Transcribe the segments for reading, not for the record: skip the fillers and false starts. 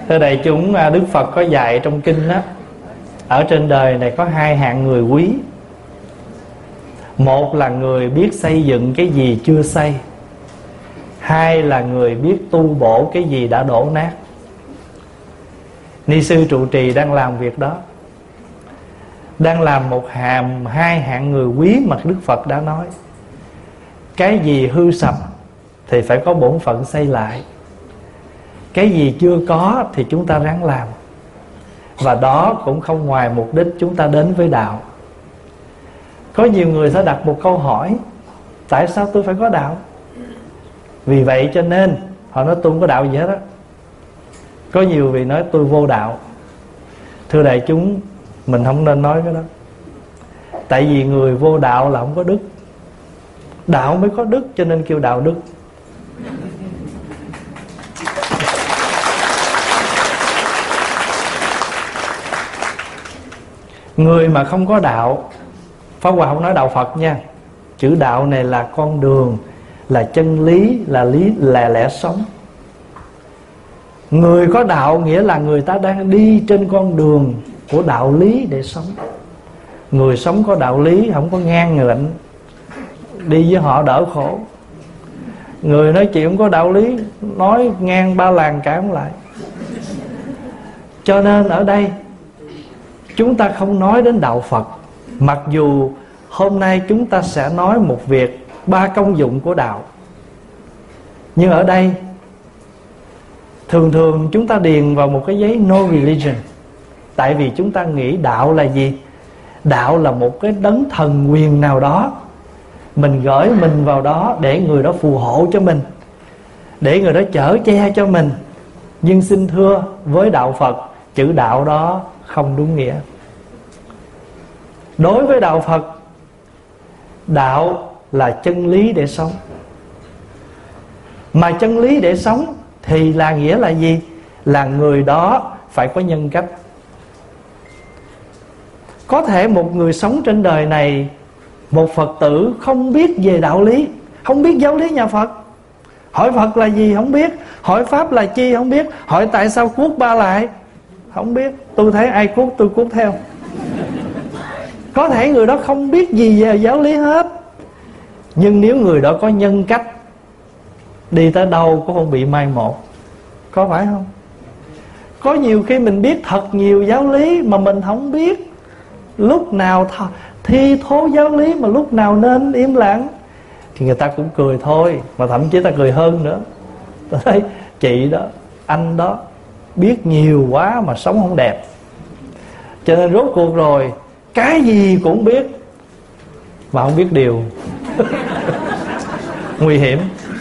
Thưa đại chúng, Đức Phật có dạy trong kinh á, ở trên đời này có hai hạng người quý. Một là người biết xây dựng cái gì chưa xây, hai là người biết tu bổ cái gì đã đổ nát. Ni sư trụ trì đang làm việc đó, đang làm hai hạng người quý mà Đức Phật đã nói. Cái gì hư sập thì phải có bổn phận xây lại. Cái gì chưa có thì chúng ta ráng làm. Và đó cũng không ngoài mục đích chúng ta đến với đạo. Có nhiều người sẽ đặt một câu hỏi: tại sao tôi phải có đạo? Vì vậy cho nên họ nói tôi không có đạo gì hết á. Có nhiều vị nói tôi vô đạo. Thưa đại chúng, mình không nên nói cái đó. Tại vì người vô đạo là không có đức. Đạo mới có đức, cho nên kêu đạo đức. Người mà không có đạo, Pháp Hòa không nói đạo Phật nha. Chữ đạo này là con đường, là chân lý, là lẽ sống. Người có đạo nghĩa là người ta đang đi trên con đường của đạo lý để sống. Người sống có đạo lý, không có ngang ngạnh, đi với họ đỡ khổ. Người nói chuyện không có đạo lý, nói ngang ba làng cãi không lại. Cho nên ở đây chúng ta không nói đến đạo Phật. Mặc dù hôm nay chúng ta sẽ nói một việc, 3 công dụng của đạo. Nhưng ở đây thường chúng ta điền vào một cái giấy no religion. Tại vì chúng ta nghĩ đạo là gì? Đạo là một cái đấng thần quyền nào đó, mình gửi mình vào đó để người đó phù hộ cho mình, để người đó chở che cho mình. Nhưng xin thưa, với đạo Phật, chữ đạo đó không đúng nghĩa. Đối với đạo Phật, đạo là chân lý để sống. Mà chân lý để sống thì là nghĩa là gì? Là người đó phải có nhân cách. Có thể một người sống trên đời này, một Phật tử không biết về đạo lý, không biết giáo lý nhà Phật. Hỏi Phật là gì không biết, hỏi Pháp là chi không biết, hỏi tại sao cuốc 3 lại không biết. Tôi thấy ai cuốc tôi cuốc theo. Có thể người đó không biết gì về giáo lý hết, nhưng nếu người đó có nhân cách, đi tới đâu cũng không bị mai một. Có phải không? Có nhiều khi mình biết thật nhiều giáo lý mà mình không biết lúc nào thi thố giáo lý, mà lúc nào nên im lặng, thì người ta cũng cười thôi. Mà thậm chí ta cười hơn nữa. Tôi thấy chị đó, anh đó biết nhiều quá mà sống không đẹp. Cho nên rốt cuộc rồi cái gì cũng biết mà không biết điều. Nguy hiểm.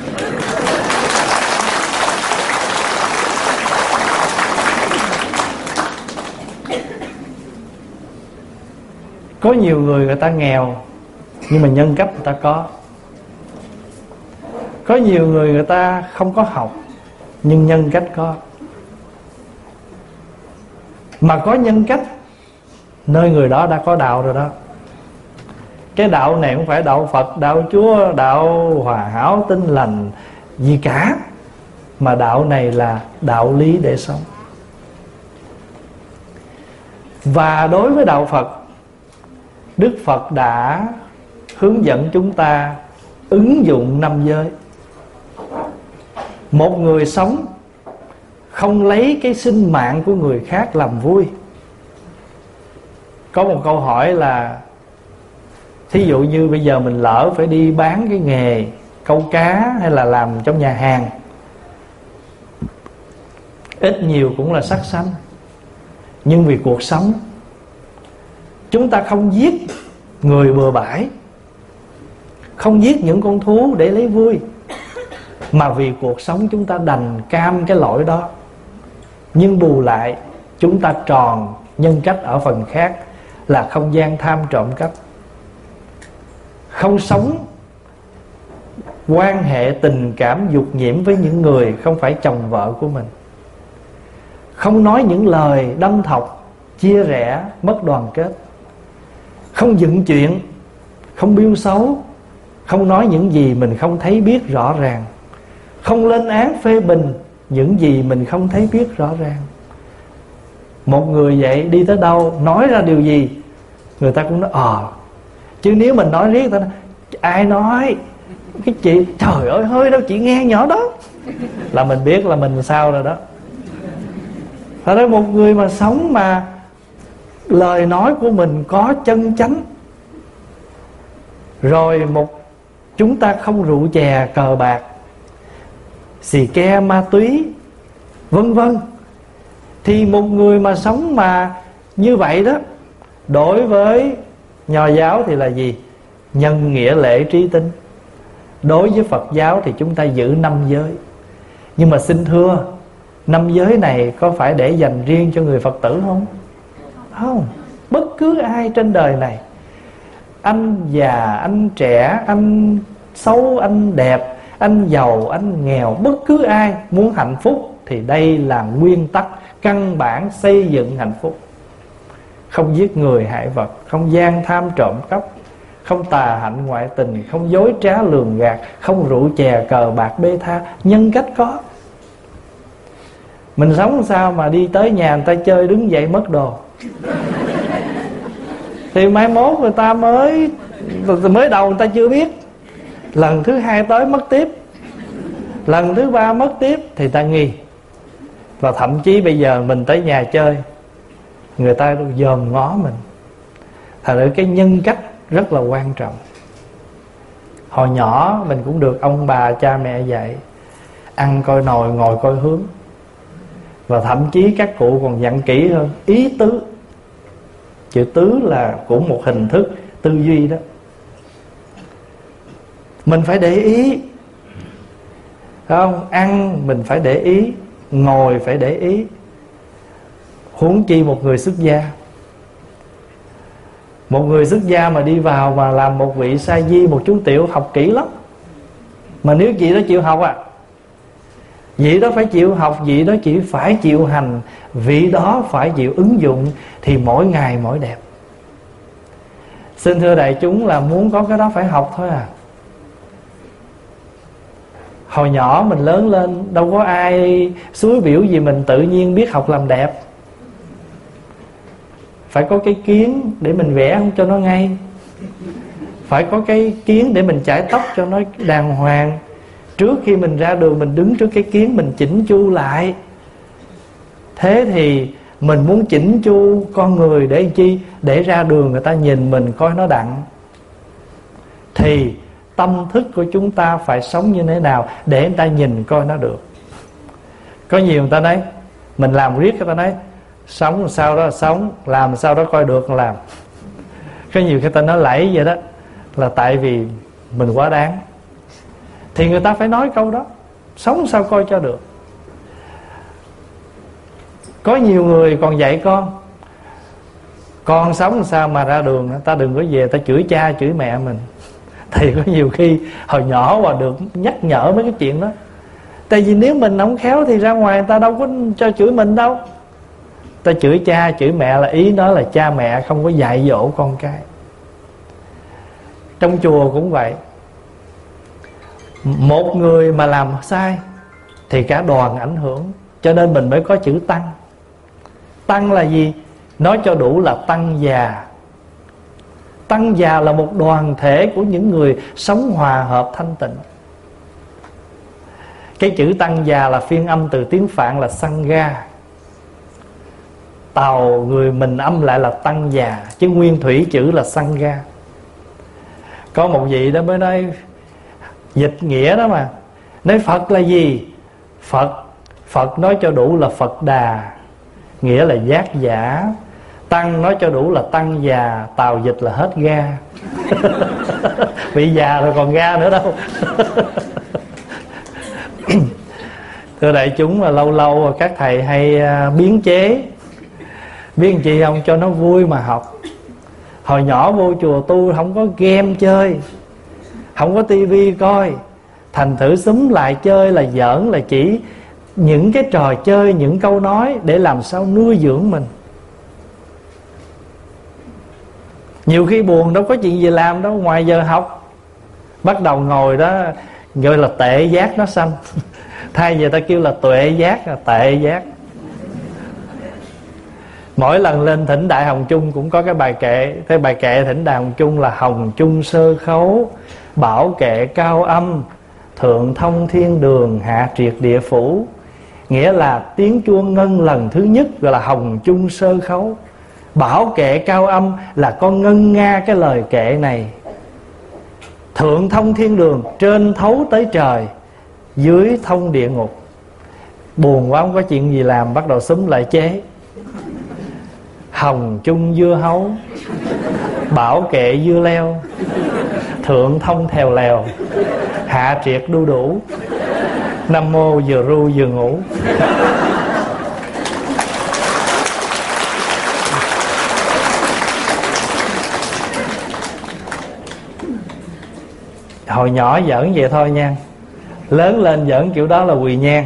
Có nhiều người ta nghèo nhưng mà nhân cách người ta có. Có nhiều người ta không có học nhưng nhân cách có. Mà có nhân cách, nơi người đó đã có đạo rồi đó. Cái đạo này không phải đạo Phật, đạo Chúa, đạo hòa hảo tinh lành gì cả, mà đạo này là đạo lý để sống. Và đối với đạo Phật, Đức Phật đã hướng dẫn chúng ta ứng dụng 5 giới. Một người sống không lấy cái sinh mạng của người khác làm vui. Có một câu hỏi là, thí dụ như bây giờ mình lỡ phải đi bán cái nghề câu cá hay là làm trong nhà hàng, ít nhiều cũng là sắc xanh. Nhưng vì cuộc sống, chúng ta không giết người bừa bãi, không giết những con thú để lấy vui, mà vì cuộc sống chúng ta đành cam cái lỗi đó. Nhưng bù lại chúng ta tròn nhân cách ở phần khác, là không gian tham trộm cắp, không sống quan hệ tình cảm dục nhiễm với những người không phải chồng vợ của mình, không nói những lời đâm thọc, chia rẽ, mất đoàn kết, không dựng chuyện, không biêu xấu, không nói những gì mình không thấy biết rõ ràng, không lên án phê bình những gì mình không thấy biết rõ ràng. Một người vậy đi tới đâu nói ra điều gì người ta cũng nói chứ nếu mình nói riết ta nói, ai nói cái chị trời ơi hơi đâu chị nghe nhỏ đó, là mình biết là mình sao rồi đó. Thật ra một người mà sống mà lời nói của mình có chân chánh, rồi chúng ta không rượu chè cờ bạc xì ke ma túy vân vân, thì một người mà sống mà như vậy đó, đối với Nho giáo thì là gì? Nhân nghĩa lễ trí tín. Đối với Phật giáo thì chúng ta giữ 5 giới. Nhưng mà xin thưa, 5 giới này có phải để dành riêng cho người Phật tử không? Không. Bất cứ ai trên đời này, anh già, anh trẻ, anh xấu, anh đẹp, anh giàu, anh nghèo, bất cứ ai muốn hạnh phúc thì đây là nguyên tắc căn bản xây dựng hạnh phúc. Không giết người hại vật, không gian tham trộm cắp, không tà hạnh ngoại tình, không dối trá lường gạt, không rượu chè cờ bạc bê tha. Nhân cách có. Mình sống sao mà đi tới nhà người ta chơi đứng dậy mất đồ thì mai mốt người ta mới đầu người ta chưa biết, lần thứ 2 tới mất tiếp, lần thứ 3 mất tiếp thì ta nghi. Và thậm chí bây giờ mình tới nhà chơi, người ta dòm ngó mình. Thật ra cái nhân cách rất là quan trọng. Hồi nhỏ mình cũng được ông bà cha mẹ dạy ăn coi nồi ngồi coi hướng. Và thậm chí các cụ còn dặn kỹ hơn, ý tứ. Chữ tứ là cũng một hình thức tư duy đó. Mình phải để ý, không? Ăn mình phải để ý, ngồi phải để ý. Huống chi một người xuất gia. Một người xuất gia mà đi vào mà làm một vị sa di, một chú tiểu, học kỹ lắm. Mà nếu chị đó chịu học vị đó phải chịu học, vị đó chỉ phải chịu hành, vị đó phải chịu ứng dụng, thì mỗi ngày mỗi đẹp. Xin thưa đại chúng là muốn có cái đó phải học thôi à. Hồi nhỏ mình lớn lên đâu có ai xúi biểu gì mình tự nhiên biết học làm đẹp. Phải có cái kiến để mình vẽ không cho nó ngay, phải có cái kiến để mình chải tóc cho nó đàng hoàng. Trước khi mình ra đường mình đứng trước cái kiến mình chỉnh chu lại. Thế thì mình muốn chỉnh chu con người để làm chi? Để ra đường người ta nhìn mình coi nó đặng. Thì tâm thức của chúng ta phải sống như thế nào để người ta nhìn coi nó được. Có nhiều người ta nói mình làm riết, người ta nói sống sao đó sống, làm sao đó coi được làm. Có nhiều người ta nói lẫy vậy đó, là tại vì mình quá đáng. Thì người ta phải nói câu đó, sống sao coi cho được. Có nhiều người còn dạy con sống sao mà ra đường ta đừng có về ta chửi cha chửi mẹ mình. Thì có nhiều khi hồi nhỏ mà được nhắc nhở mấy cái chuyện đó. Tại vì nếu mình không khéo thì ra ngoài người ta đâu có cho chửi mình đâu. Ta chửi cha chửi mẹ là ý nói là cha mẹ không có dạy dỗ con cái. Trong chùa cũng vậy. Một người mà làm sai thì cả đoàn ảnh hưởng. Cho nên mình mới có chữ tăng. Tăng là gì? Nói cho đủ là tăng già. Tăng già là một đoàn thể của những người sống hòa hợp thanh tịnh. Cái chữ tăng già là phiên âm từ tiếng Phạn là Sangha. Tàu người mình âm lại là tăng già, chứ nguyên thủy chữ là Sangha. Có một vị đó mới nói dịch nghĩa đó mà, nói Phật là gì? Phật nói cho đủ là Phật Đà, nghĩa là giác giả. Tăng nói cho đủ là tăng già, tàu dịch là hết ga. Bị già rồi còn ga nữa đâu. Thưa đại chúng, là lâu lâu các thầy hay biến chế. Biết làm chi không? Cho nó vui mà học. Hồi nhỏ vô chùa tu không có game chơi, không có tivi coi, thành thử xúm lại chơi là giỡn, là chỉ những cái trò chơi, những câu nói để làm sao nuôi dưỡng mình. Nhiều khi buồn đâu có chuyện gì làm đâu, ngoài giờ học bắt đầu ngồi đó gọi là tệ giác nó sanh. Thay vì ta kêu là tuệ giác là tệ giác. Mỗi lần lên thỉnh Đại Hồng Chung cũng có cái bài kệ. Thế bài kệ thỉnh Đại Hồng Chung là: hồng chung sơ khấu, bảo kệ cao âm, thượng thông thiên đường, hạ triệt địa phủ. Nghĩa là tiếng chuông ngân lần thứ nhất gọi là hồng chung sơ khấu. Bảo kệ cao âm là con ngân nga cái lời kệ này. Thượng thông thiên đường, trên thấu tới trời, dưới thông địa ngục. Buồn quá không có chuyện gì làm, bắt đầu xúm lại chế. Hồng chung dưa hấu, bảo kệ dưa leo, thượng thông thèo lèo, hạ triệt đu đủ. Nam mô vừa ru vừa ngủ. Hồi nhỏ giỡn vậy thôi nha, lớn lên giỡn kiểu đó là quỳ nhang.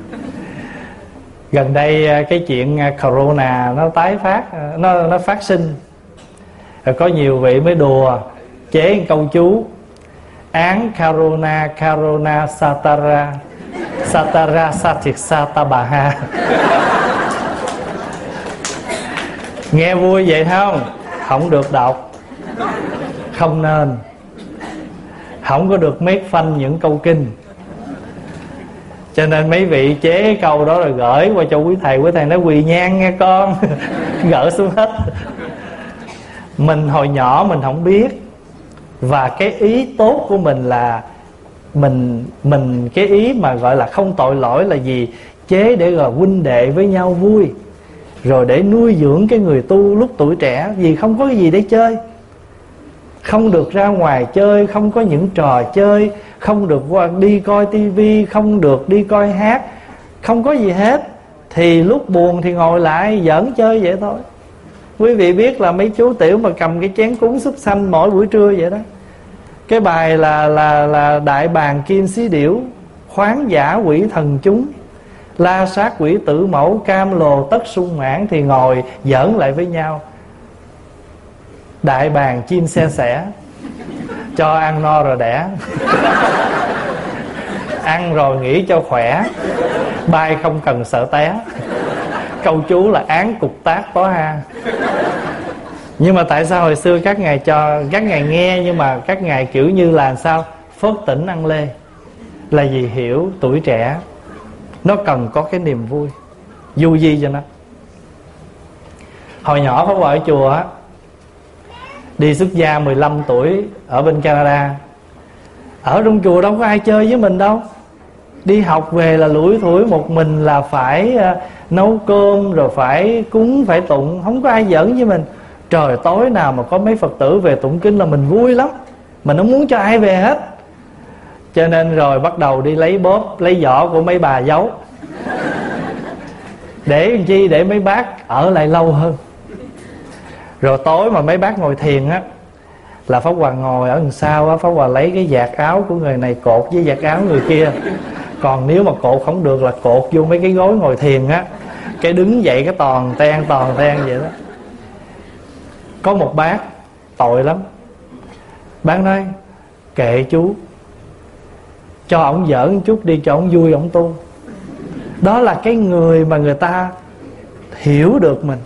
Gần đây cái chuyện corona nó tái phát, nó phát sinh. Rồi có nhiều vị mới đùa chế một câu chú: án corona corona satara satara satik satabaha. Nghe vui vậy không? Không được đọc, không nên. Không có được make fun những câu kinh. Cho nên mấy vị chế cái câu đó rồi gửi qua cho quý thầy nói quỳ nhang nghe con. Gỡ xuống hết. Mình hồi nhỏ mình không biết. Và cái ý tốt của mình là Mình cái ý mà gọi là không tội lỗi là gì? Chế để gọi huynh đệ với nhau vui, rồi để nuôi dưỡng cái người tu lúc tuổi trẻ. Vì không có cái gì để chơi, không được ra ngoài chơi, không có những trò chơi, không được đi coi tivi, không được đi coi hát, không có gì hết. Thì lúc buồn thì ngồi lại giỡn chơi vậy thôi. Quý vị biết là mấy chú tiểu mà cầm cái chén cúng súp xanh mỗi buổi trưa vậy đó. Cái bài là đại bàng kim xí điểu, khoáng giả quỷ thần chúng, la sát quỷ tử mẫu, cam lồ tất sung mãn. Thì ngồi giỡn lại với nhau. Đại bàng chim xe sẻ, cho ăn no rồi đẻ. Ăn rồi nghỉ cho khỏe, bay không cần sợ té. Câu chú là án cục tác tó ha. Nhưng mà tại sao hồi xưa các ngài cho các ngài nghe, nhưng mà các ngài kiểu như là sao? Phớt tỉnh ăn lê. Là vì hiểu tuổi trẻ nó cần có cái niềm vui, du di cho nó. Hồi nhỏ Pháp Hòa ở chùa á, đi xuất gia 15 tuổi ở bên Canada. Ở trong chùa đâu có ai chơi với mình đâu. Đi học về là lủi thủi một mình, là phải nấu cơm, rồi phải cúng, phải tụng. Không có ai giỡn với mình. Trời, tối nào mà có mấy Phật tử về tụng kinh là mình vui lắm. Mình không muốn cho ai về hết. Cho nên rồi bắt đầu đi lấy bóp, lấy vỏ của mấy bà giấu. Để làm chi? Để mấy bác ở lại lâu hơn. Rồi tối mà mấy bác ngồi thiền á, là Pháp Hòa ngồi ở đằng sau á, Pháp Hòa lấy cái vạt áo của người này cột với vạt áo người kia. Còn nếu mà cột không được là cột vô mấy cái gối ngồi thiền á. Cái đứng dậy cái toàn ten vậy đó. Có một bác tội lắm. Bác nói kệ chú, cho ổng giỡn một chút đi, cho ổng vui ổng tu. Đó là cái người mà người ta hiểu được mình.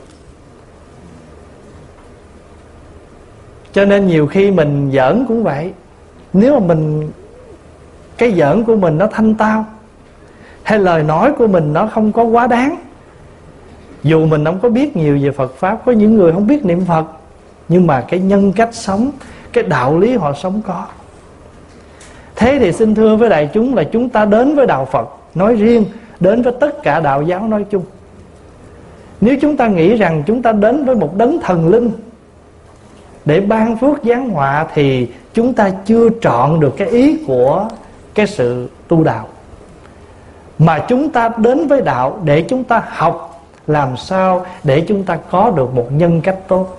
Cho nên nhiều khi mình giỡn cũng vậy. Nếu mà cái giỡn của mình nó thanh tao, hay lời nói của mình nó không có quá đáng. Dù mình không có biết nhiều về Phật Pháp, có những người không biết niệm Phật, nhưng mà cái nhân cách sống, cái đạo lý họ sống có. Thế thì xin thưa với đại chúng là chúng ta đến với đạo Phật nói riêng, đến với tất cả đạo giáo nói chung. Nếu chúng ta nghĩ rằng chúng ta đến với một đấng thần linh để ban phước giáng họa, thì chúng ta chưa trọn được cái ý của cái sự tu đạo. Mà chúng ta đến với đạo để chúng ta học làm sao để chúng ta có được một nhân cách tốt.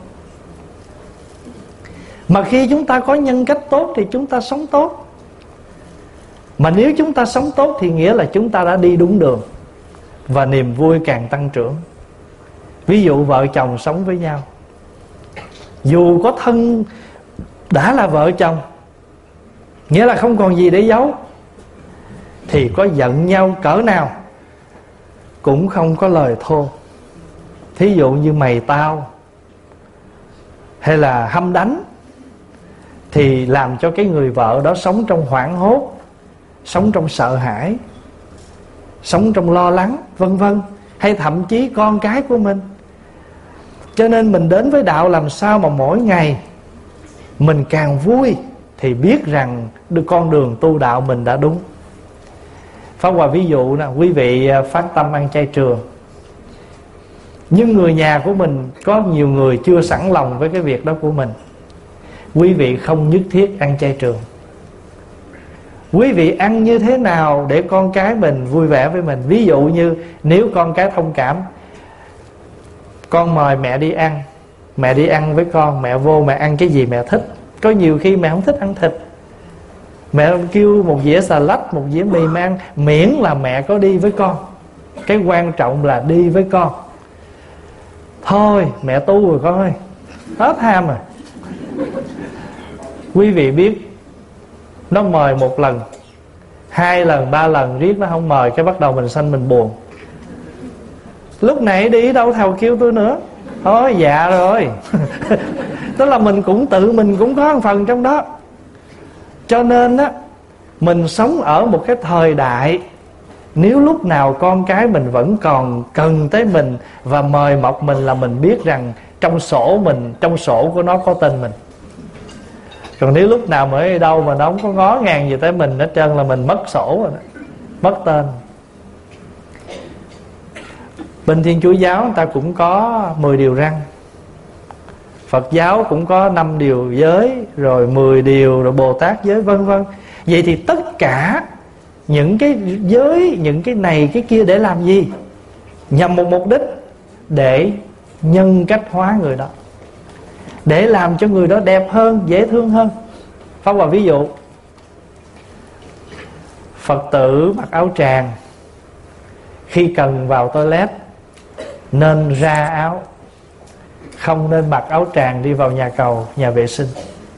Mà khi chúng ta có nhân cách tốt thì chúng ta sống tốt. Mà nếu chúng ta sống tốt thì nghĩa là chúng ta đã đi đúng đường, và niềm vui càng tăng trưởng. Ví dụ vợ chồng sống với nhau, dù có thân đã là vợ chồng, nghĩa là không còn gì để giấu, thì có giận nhau cỡ nào cũng không có lời thô. thí dụ như mày tao hay là hăm đánh, thì làm cho cái người vợ đó sống trong hoảng hốt, sống trong sợ hãi, sống trong lo lắng, vân vân. Hay thậm chí con cái của mình. Cho nên mình đến với đạo làm sao mà mỗi ngày mình càng vui, thì biết rằng con đường tu đạo mình đã đúng. Pháp Hòa ví dụ nè, quý vị phát tâm ăn chay trường, nhưng người nhà của mình có nhiều người chưa sẵn lòng với cái việc đó của mình. Quý vị không nhất thiết ăn chay trường. Quý vị ăn như thế nào để con cái mình vui vẻ với mình. Ví dụ như nếu con cái thông cảm, con mời mẹ đi ăn, mẹ đi ăn với con, mẹ vô mẹ ăn cái gì mẹ thích. Có nhiều khi mẹ không thích ăn thịt, mẹ kêu một dĩa xà lách, một dĩa mì mẹ ăn, miễn là mẹ có đi với con. Cái quan trọng là đi với con. Thôi mẹ tu rồi con ơi, hết ham rồi. Quý vị biết, nó mời một lần, 2 lần, 3 lần riết nó không mời, cái bắt đầu mình sanh mình buồn. Lúc nãy đi đâu thèo kêu tôi nữa. Thôi dạ rồi. Tức là mình cũng tự mình cũng có một phần trong đó. Cho nên á, mình sống ở một cái thời đại, nếu lúc nào con cái mình vẫn còn cần tới mình và mời mọc mình, là mình biết rằng trong sổ mình, trong sổ của nó có tên mình. Còn nếu lúc nào mà ở đâu mà nó không có ngó ngàng gì tới mình hết trơn, là mình mất sổ rồi đó, mất tên. Bên Thiên Chúa giáo người ta cũng có 10 điều răn, Phật giáo cũng có 5 điều giới, rồi 10 điều, rồi Bồ Tát giới, vân vân. Vậy thì tất cả những cái giới, những cái này cái kia để làm gì? Nhằm một mục đích, để nhân cách hóa người đó, để làm cho người đó đẹp hơn, dễ thương hơn. Pháp Hòa ví dụ, Phật tử mặc áo tràng, khi cần vào toilet nên ra áo, không nên mặc áo tràng đi vào nhà cầu, nhà vệ sinh.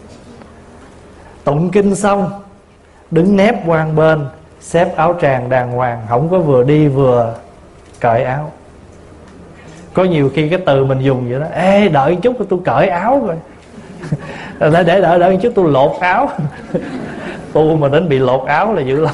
Tụng kinh xong đứng nép qua một bên, xếp áo tràng đàng hoàng, không có vừa đi vừa cởi áo. Có nhiều khi cái từ mình dùng vậy đó: ê đợi một chút tôi cởi áo rồi. Để đợi một chút tôi lột áo. Tu mà đến bị lột áo là dữ lắm.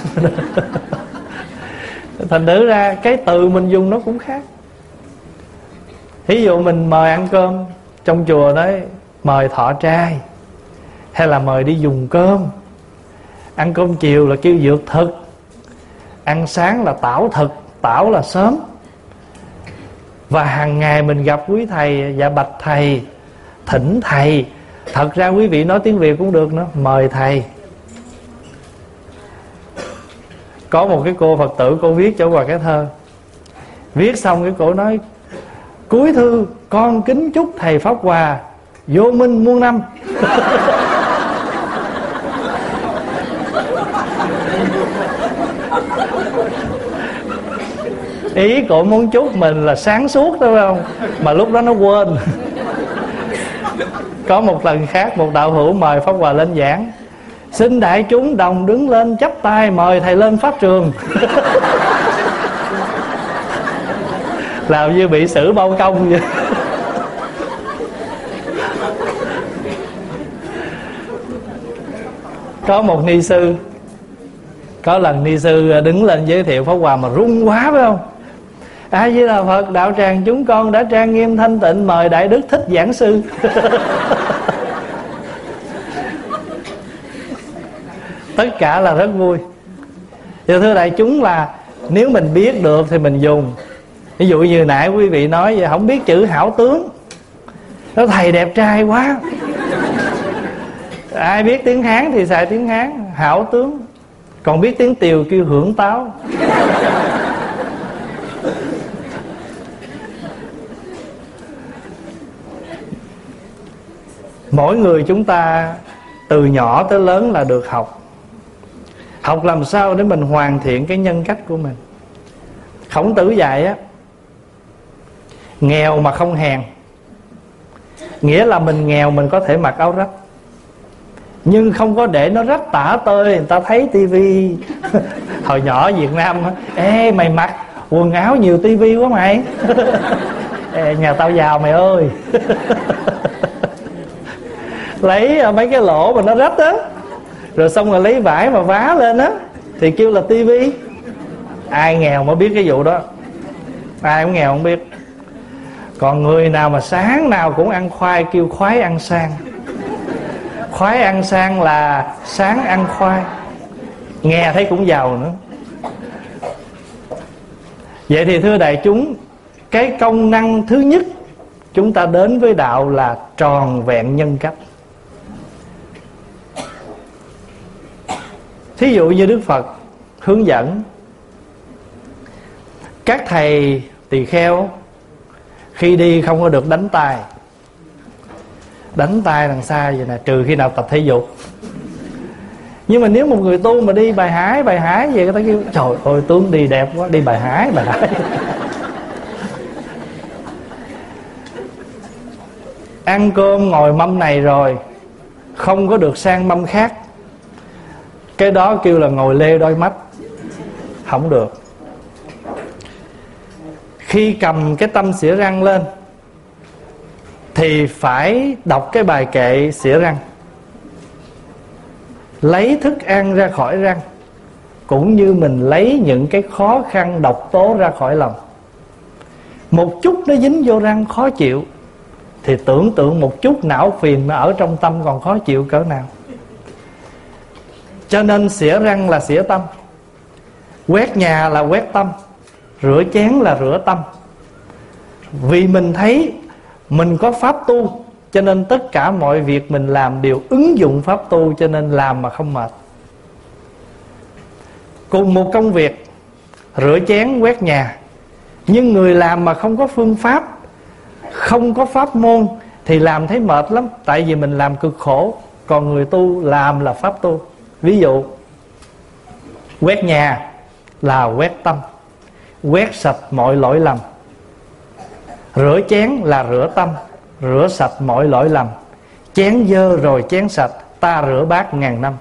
Thành thử ra cái từ mình dùng nó cũng khác. Ví dụ mình mời ăn cơm, trong chùa đấy mời thọ trai, hay là mời đi dùng cơm. Ăn cơm chiều là kêu dược thực, ăn sáng là tảo thực, tảo là sớm. Và hàng ngày mình gặp quý thầy, dạ bạch thầy, thỉnh thầy. Thật ra quý vị nói tiếng Việt cũng được nữa, mời thầy. Có một cái cô Phật tử, cô viết cho Hòa cái thơ. Viết xong cái cô nói: cuối thư con kính chúc thầy Pháp Hòa vô minh muôn năm. Ý cổ muốn chúc mình là sáng suốt đó phải không? Mà lúc đó nó quên. Có một lần khác, một đạo hữu mời Pháp Hòa lên giảng: xin đại chúng đồng đứng lên chắp tay mời thầy lên pháp trường. Làm như bị xử bao công vậy. Có một ni sư, có lần ni sư đứng lên giới thiệu Pháp Hòa mà run quá phải không? A Di Đà Phật, đạo tràng chúng con đã trang nghiêm thanh tịnh mời Đại Đức Thích giảng sư. Tất cả là rất vui. Thì thưa đại chúng, là nếu mình biết được thì mình dùng. Ví dụ như nãy quý vị nói vậy, không biết chữ hảo tướng, nói thầy đẹp trai quá. Ai biết tiếng Hán thì xài tiếng Hán, hảo tướng. Còn biết tiếng Tiều kêu hưởng táo. Mỗi người chúng ta từ nhỏ tới lớn là được học. Học làm sao để mình hoàn thiện cái nhân cách của mình. Khổng Tử dạy á, nghèo mà không hèn, nghĩa là mình nghèo mình có thể mặc áo rách, nhưng không có để nó rách tả tơi người ta thấy tivi. Hồi nhỏ ở Việt Nam á: ê mày mặc quần áo nhiều tivi quá mày. Nhà tao giàu mày ơi. Lấy mấy cái lỗ mà nó rách á, rồi xong rồi lấy vải mà vá lên á, thì kêu là tivi. Ai nghèo mới biết cái vụ đó, ai cũng nghèo không biết. Còn người nào mà sáng nào cũng ăn khoai kêu khoái ăn sang. Khoái ăn sang là sáng ăn khoai, nghe thấy cũng giàu nữa. Vậy thì thưa đại chúng, cái công năng thứ nhất chúng ta đến với đạo là tròn vẹn nhân cách. Thí dụ như Đức Phật hướng dẫn các thầy tỳ kheo khi đi không có được đánh tay. Đánh tay đằng xa vậy nè, trừ khi nào tập thể dục. Nhưng mà nếu một người tu mà đi bài hái vậy, người ta kêu trời ơi tướng đi đẹp quá, đi bài hái. Ăn cơm ngồi mâm này rồi không có được sang mâm khác, cái đó kêu là ngồi lê đôi mắt, không được. Khi cầm cái tăm xỉa răng lên thì phải đọc cái bài kệ xỉa răng, lấy thức ăn ra khỏi răng, cũng như mình lấy những cái khó khăn độc tố ra khỏi lòng. Một chút nó dính vô răng khó chịu, thì tưởng tượng một chút não phiền nó ở trong tâm còn khó chịu cỡ nào. Cho nên xỉa răng là xỉa tâm, quét nhà là quét tâm, rửa chén là rửa tâm. Vì mình thấy mình có pháp tu, cho nên tất cả mọi việc mình làm đều ứng dụng pháp tu, cho nên làm mà không mệt. Cùng một công việc rửa chén quét nhà, nhưng người làm mà không có phương pháp, không có pháp môn thì làm thấy mệt lắm. Tại vì mình làm cực khổ, còn người tu làm là pháp tu. Ví dụ quét nhà là quét tâm, quét sạch mọi lỗi lầm. Rửa chén là rửa tâm, rửa sạch mọi lỗi lầm. Chén dơ rồi chén sạch, ta rửa bát ngàn năm.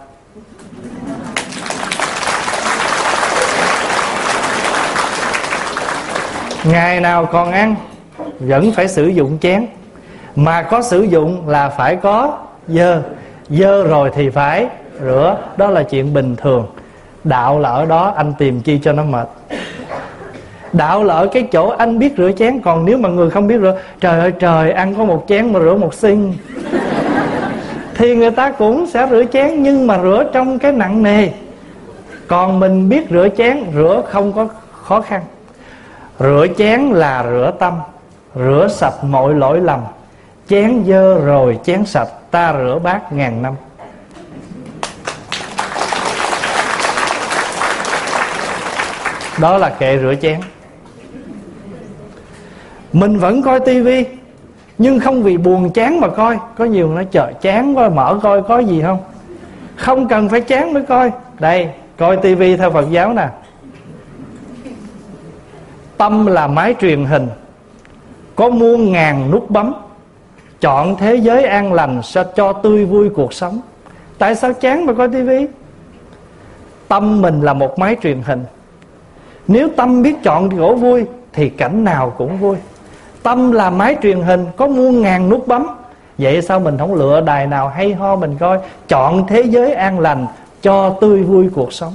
Ngày nào còn ăn vẫn phải sử dụng chén, mà có sử dụng là phải có dơ. Dơ rồi thì phải rửa, đó là chuyện bình thường. Đạo là ở đó, anh tìm chi cho nó mệt. Đạo là ở cái chỗ anh biết rửa chén. Còn nếu mà người không biết rửa, trời ơi trời, ăn có một chén mà rửa một xin, thì người ta cũng sẽ rửa chén, nhưng mà rửa trong cái nặng nề. Còn mình biết rửa chén, rửa không có khó khăn. Rửa chén là rửa tâm, rửa sạch mọi lỗi lầm. Chén dơ rồi chén sạch, ta rửa bát ngàn năm. Đó là kệ rửa chén. Mình vẫn coi tivi, nhưng không vì buồn chán mà coi. Có nhiều người nói trời chán quá, mở coi có gì không. Không cần phải chán mới coi. Đây, coi tivi theo Phật giáo nè. Tâm là máy truyền hình, có muôn ngàn nút bấm. Chọn thế giới an lành sẽ cho tươi vui cuộc sống. Tại sao chán mà coi tivi? Tâm mình là một máy truyền hình. Nếu tâm biết chọn chỗ vui thì cảnh nào cũng vui. Tâm là máy truyền hình, có muôn ngàn nút bấm. Vậy sao mình không lựa đài nào hay ho mình coi? Chọn thế giới an lành, cho tươi vui cuộc sống.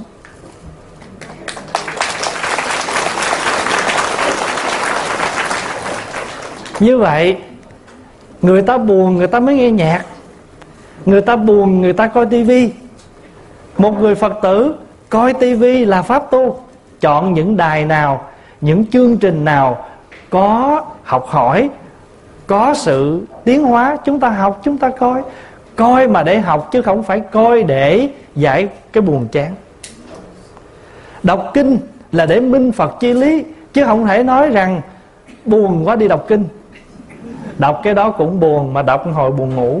Như vậy, người ta buồn người ta mới nghe nhạc, người ta buồn người ta coi tivi. Một người Phật tử coi tivi là pháp tu. Chọn những đài nào, những chương trình nào có học hỏi, có sự tiến hóa, chúng ta học, chúng ta coi. Coi mà để học, chứ không phải coi để giải cái buồn chán. Đọc kinh là để minh Phật chi lý, chứ không thể nói rằng buồn quá đi đọc kinh. Đọc cái đó cũng buồn, mà đọc hồi buồn ngủ.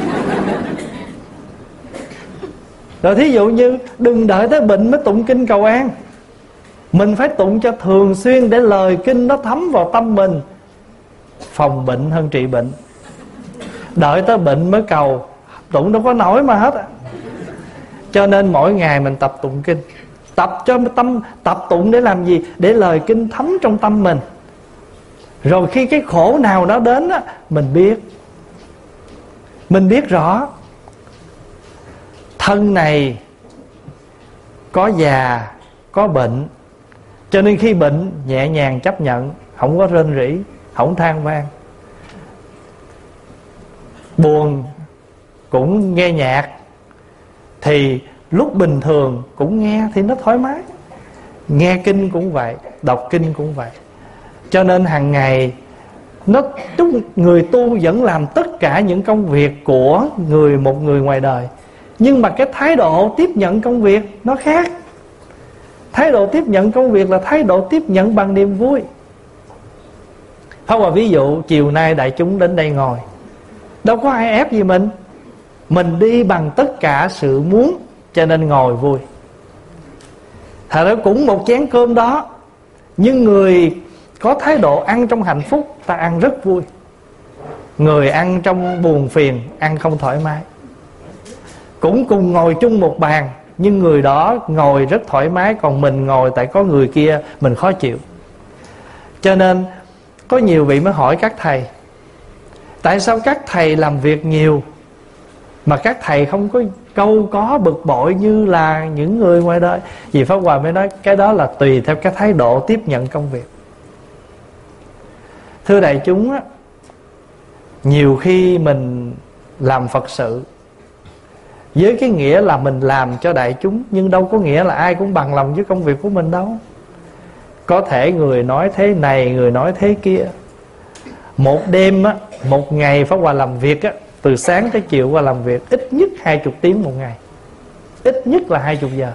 Rồi thí dụ như đừng đợi tới bệnh mới tụng kinh cầu an. Mình phải tụng cho thường xuyên, để lời kinh nó thấm vào tâm mình. Phòng bệnh hơn trị bệnh. Đợi tới bệnh mới cầu, tụng đâu có nổi mà hết. Cho nên mỗi ngày mình tập tụng kinh. Tập cho tâm, tập tụng để làm gì? Để lời kinh thấm trong tâm mình. Rồi khi cái khổ nào nó đến á, mình biết rõ thân này có già, có bệnh, cho nên khi bệnh nhẹ nhàng chấp nhận, không có rên rỉ, không than vang. Buồn cũng nghe nhạc, thì lúc bình thường cũng nghe thì nó thoải mái. Nghe kinh cũng vậy, đọc kinh cũng vậy. Cho nên hàng ngày người tu vẫn làm tất cả những công việc của một người ngoài đời, nhưng mà cái thái độ tiếp nhận công việc nó khác. Thái độ tiếp nhận công việc là thái độ tiếp nhận bằng niềm vui. Pháp Hòa ví dụ, chiều nay đại chúng đến đây ngồi, đâu có ai ép gì mình đi bằng tất cả sự muốn, cho nên ngồi vui. Thật ra cũng một chén cơm đó, nhưng người có thái độ ăn trong hạnh phúc, ta ăn rất vui. Người ăn trong buồn phiền, ăn không thoải mái. Cũng cùng ngồi chung một bàn, nhưng người đó ngồi rất thoải mái, còn mình ngồi tại có người kia mình khó chịu. Cho nên có nhiều vị mới hỏi các thầy, tại sao các thầy làm việc nhiều mà các thầy không có câu có bực bội như là những người ngoài đời? Vì Pháp Hòa mới nói cái đó là tùy theo cái thái độ tiếp nhận công việc. Thưa đại chúng á, nhiều khi mình làm Phật sự với cái nghĩa là mình làm cho đại chúng, nhưng đâu có nghĩa là ai cũng bằng lòng với công việc của mình đâu. Có thể người nói thế này, người nói thế kia. Một đêm á, một ngày Pháp Hòa làm việc á, từ sáng tới chiều qua làm việc ít nhất 20 tiếng một ngày, ít nhất là 20 giờ.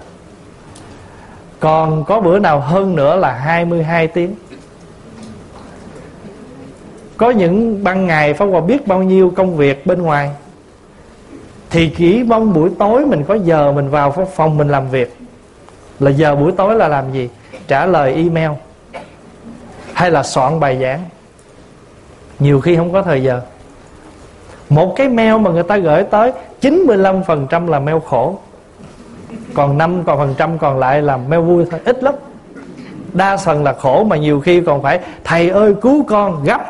Còn có bữa nào hơn nữa là 22 tiếng. Có những ban ngày Pháp Hòa biết bao nhiêu công việc bên ngoài, thì chỉ mong buổi tối mình có giờ mình vào phòng mình làm việc. Là giờ buổi tối là làm gì? Trả lời email hay là soạn bài giảng. Nhiều khi không có thời giờ. Một cái mail mà người ta gửi tới 95% là mail khổ, còn 5% còn lại là mail vui thôi, ít lắm. Đa phần là khổ, mà nhiều khi còn phải thầy ơi cứu con gấp.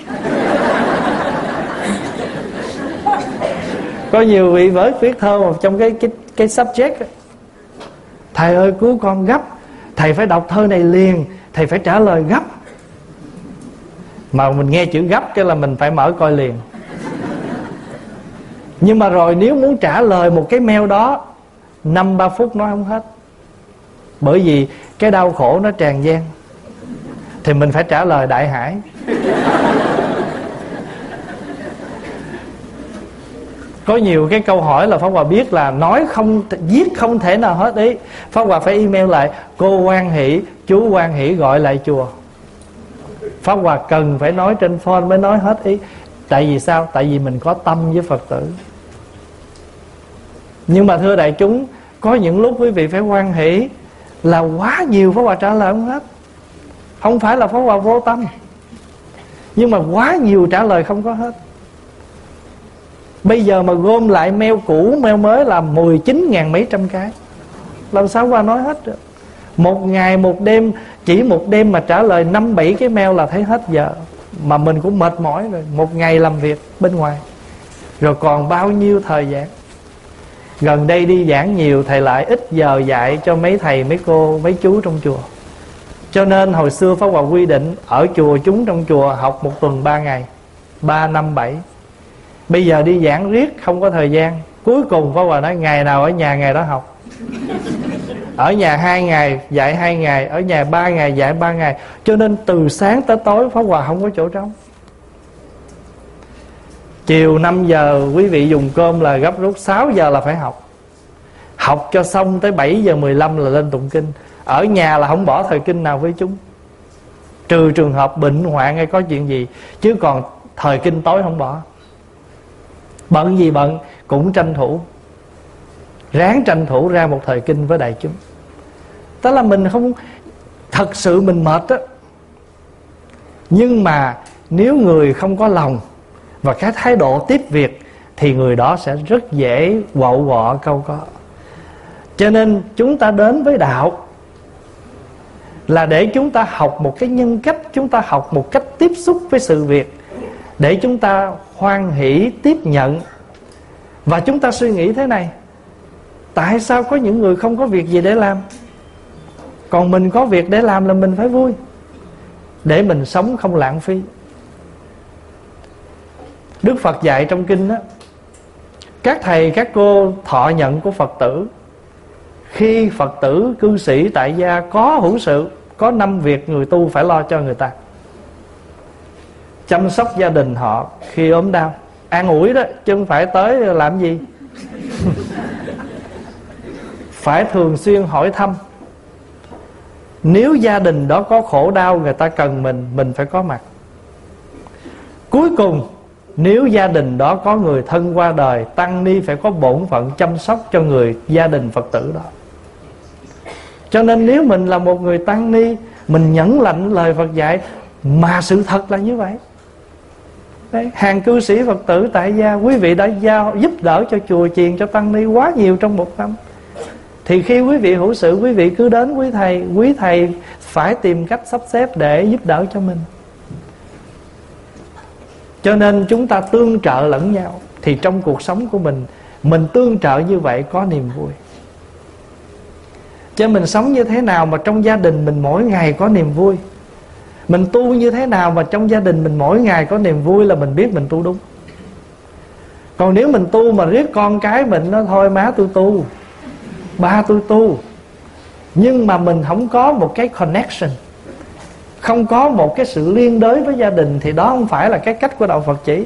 Có nhiều vị với viết thơ trong cái subject ấy. Thầy ơi cứu con gấp, thầy phải đọc thơ này liền, thầy phải trả lời gấp. Mà mình nghe chữ gấp cái là mình phải mở coi liền. Nhưng mà rồi nếu muốn trả lời một cái mail đó 5-3 phút nói không hết, bởi vì cái đau khổ nó tràn gian, thì mình phải trả lời đại hải. Có nhiều cái câu hỏi là Pháp Hòa biết là nói không, viết không thể nào hết ý. Pháp Hòa phải email lại: cô Hoan Hỷ, chú Hoan Hỷ gọi lại chùa. Pháp Hòa cần phải nói trên phone mới nói hết ý. Tại vì sao? Tại vì mình có tâm với Phật tử. Nhưng mà thưa đại chúng, có những lúc quý vị phải hoan hỷ là quá nhiều Pháp Hòa trả lời không hết. Không phải là Pháp Hòa vô tâm, nhưng mà quá nhiều trả lời không có hết. Bây giờ mà gom lại mail cũ, mail mới là 19.000 mấy trăm cái, làm sao qua nói hết được. Một ngày một đêm, chỉ một đêm mà trả lời 5-7 cái mail là thấy hết giờ. Mà mình cũng mệt mỏi rồi, một ngày làm việc bên ngoài, rồi còn bao nhiêu thời gian. Gần đây đi giảng nhiều, thầy lại ít giờ dạy cho mấy thầy, mấy cô, mấy chú trong chùa. Cho nên hồi xưa Pháp Hòa quy định ở chùa, chúng trong chùa học một tuần 3 ngày, 3, 5, 7. Bây giờ đi giảng riết không có thời gian. Cuối cùng Pháp Hòa nói ngày nào ở nhà ngày đó học. Ở nhà 2 ngày dạy 2 ngày, ở nhà 3 ngày dạy 3 ngày. Cho nên từ sáng tới tối Pháp Hòa không có chỗ trống. Chiều 5 giờ quý vị dùng cơm là gấp rút, 6 giờ là phải học. Học cho xong tới 7 giờ 15 là lên tụng kinh. Ở nhà là không bỏ thời kinh nào với chúng, trừ trường hợp bệnh hoạn hay có chuyện gì, chứ còn thời kinh tối không bỏ. Bận gì bận cũng tranh thủ, ráng tranh thủ ra một thời kinh với đại chúng. Tức là mình không, thật sự mình mệt á. Nhưng mà nếu người không có lòng và cái thái độ tiếp việc thì người đó sẽ rất dễ quậu quọ câu có. Cho nên chúng ta đến với đạo là để chúng ta học một cái nhân cách, chúng ta học một cách tiếp xúc với sự việc, để chúng ta hoan hỷ tiếp nhận. Và chúng ta suy nghĩ thế này: tại sao có những người không có việc gì để làm, còn mình có việc để làm là mình phải vui, để mình sống không lãng phí. Đức Phật dạy trong kinh đó, các thầy các cô thọ nhận của Phật tử, khi Phật tử cư sĩ tại gia có hữu sự, có 5 việc người tu phải lo cho người ta: chăm sóc gia đình họ khi ốm đau, an ủi đó, chứ không phải tới làm gì. Phải thường xuyên hỏi thăm. Nếu gia đình đó có khổ đau, người ta cần mình phải có mặt. Cuối cùng, nếu gia đình đó có người thân qua đời, tăng ni phải có bổn phận chăm sóc cho người gia đình Phật tử đó. Cho nên nếu mình là một người tăng ni, mình nhẫn lạnh lời Phật dạy, mà sự thật là như vậy. Đấy, hàng cư sĩ Phật tử tại gia, quý vị đã giúp đỡ cho chùa chiền, cho tăng ni quá nhiều trong một năm. Thì khi quý vị hữu sự, quý vị cứ đến quý thầy phải tìm cách sắp xếp để giúp đỡ cho mình. Cho nên chúng ta tương trợ lẫn nhau. Thì trong cuộc sống của mình tương trợ như vậy có niềm vui. Chứ mình sống như thế nào mà trong gia đình mình mỗi ngày có niềm vui, mình tu như thế nào mà trong gia đình mình mỗi ngày có niềm vui, là mình biết mình tu đúng. Còn nếu mình tu mà riết con cái mình nói thôi má tôi tu, ba tôi tu, nhưng mà mình không có một cái connection, không có một cái sự liên đới với gia đình, thì đó không phải là cái cách của Đạo Phật chỉ.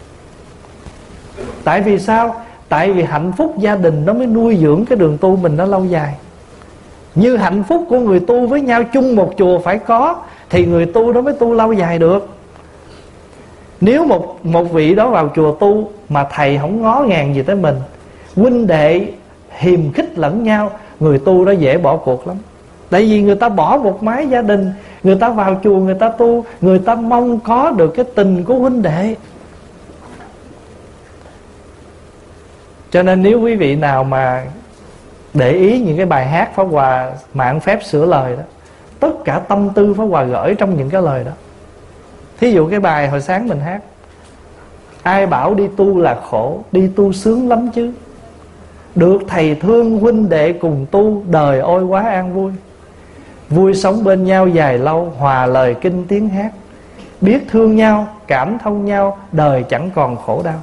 Tại vì sao? Tại vì hạnh phúc gia đình nó mới nuôi dưỡng cái đường tu mình nó lâu dài. Như hạnh phúc của người tu với nhau chung một chùa phải có, thì người tu đó mới tu lâu dài được. Nếu một vị đó vào chùa tu mà thầy không ngó ngàng gì tới mình, huynh đệ hiềm khích lẫn nhau, người tu đó dễ bỏ cuộc lắm. Tại vì người ta bỏ một mái gia đình, người ta vào chùa người ta tu, người ta mong có được cái tình của huynh đệ. Cho nên nếu quý vị nào mà để ý những cái bài hát Pháp Hòa mạn phép sửa lời đó, tất cả tâm tư Pháp Hòa gửi trong những cái lời đó. Thí dụ cái bài hồi sáng mình hát: ai bảo đi tu là khổ, đi tu sướng lắm chứ, được thầy thương huynh đệ cùng tu, đời ôi quá an vui. Vui sống bên nhau dài lâu, hòa lời kinh tiếng hát, biết thương nhau, cảm thông nhau, đời chẳng còn khổ đau.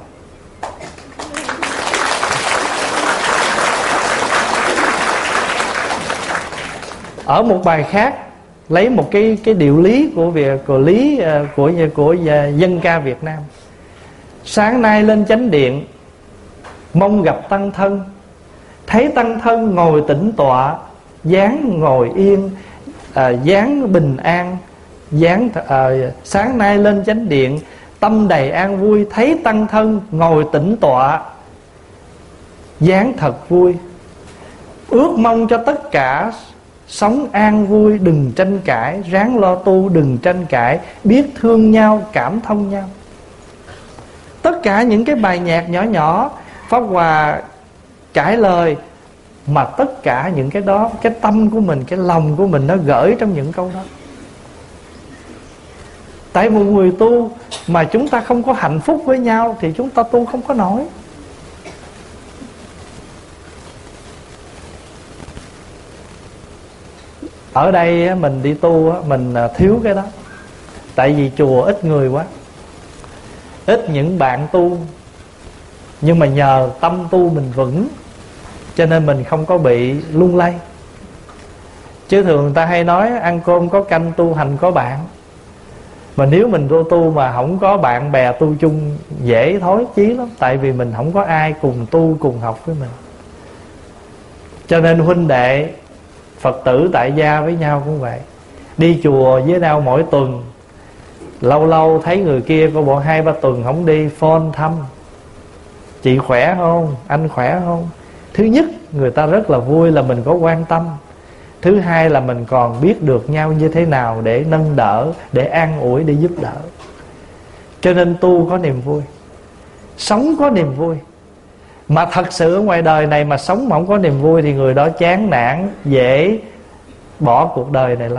Ở một bài khác lấy một cái điệu lý của dân ca Việt Nam: sáng nay lên chánh điện, mong gặp tăng thân, thấy tăng thân ngồi tĩnh tọa, dáng ngồi yên, dáng bình an, sáng nay lên chánh điện, tâm đầy an vui, thấy tăng thân ngồi tĩnh tọa, dáng thật vui. Ước mong cho tất cả sống an vui, đừng tranh cãi, ráng lo tu đừng tranh cãi, biết thương nhau, cảm thông nhau. Tất cả những cái bài nhạc nhỏ nhỏ Pháp Hòa cải lời, mà tất cả những cái đó, cái tâm của mình, cái lòng của mình nó gửi trong những câu đó. Tại một người tu mà chúng ta không có hạnh phúc với nhau thì chúng ta tu không có nổi. Ở đây mình đi tu mình thiếu cái đó. Tại vì chùa ít người quá, ít những bạn tu. Nhưng mà nhờ tâm tu mình vững, cho nên mình không có bị lung lay. Chứ thường người ta hay nói ăn cơm có canh, tu hành có bạn. Mà nếu mình tu mà không có bạn bè tu chung, dễ thối chí lắm. Tại vì mình không có ai cùng tu cùng học với mình. Cho nên huynh đệ Phật tử tại gia với nhau cũng vậy. Đi chùa với nhau mỗi tuần, lâu lâu thấy người kia có bộ 2-3 tuần không đi, phone thăm: chị khỏe không, anh khỏe không. Thứ nhất, người ta rất là vui là mình có quan tâm. Thứ hai là mình còn biết được nhau như thế nào để nâng đỡ, để an ủi, để giúp đỡ. Cho nên tu có niềm vui, sống có niềm vui. Mà thật sự ở ngoài đời này mà sống mà không có niềm vui thì người đó chán nản, dễ bỏ cuộc đời này lắm.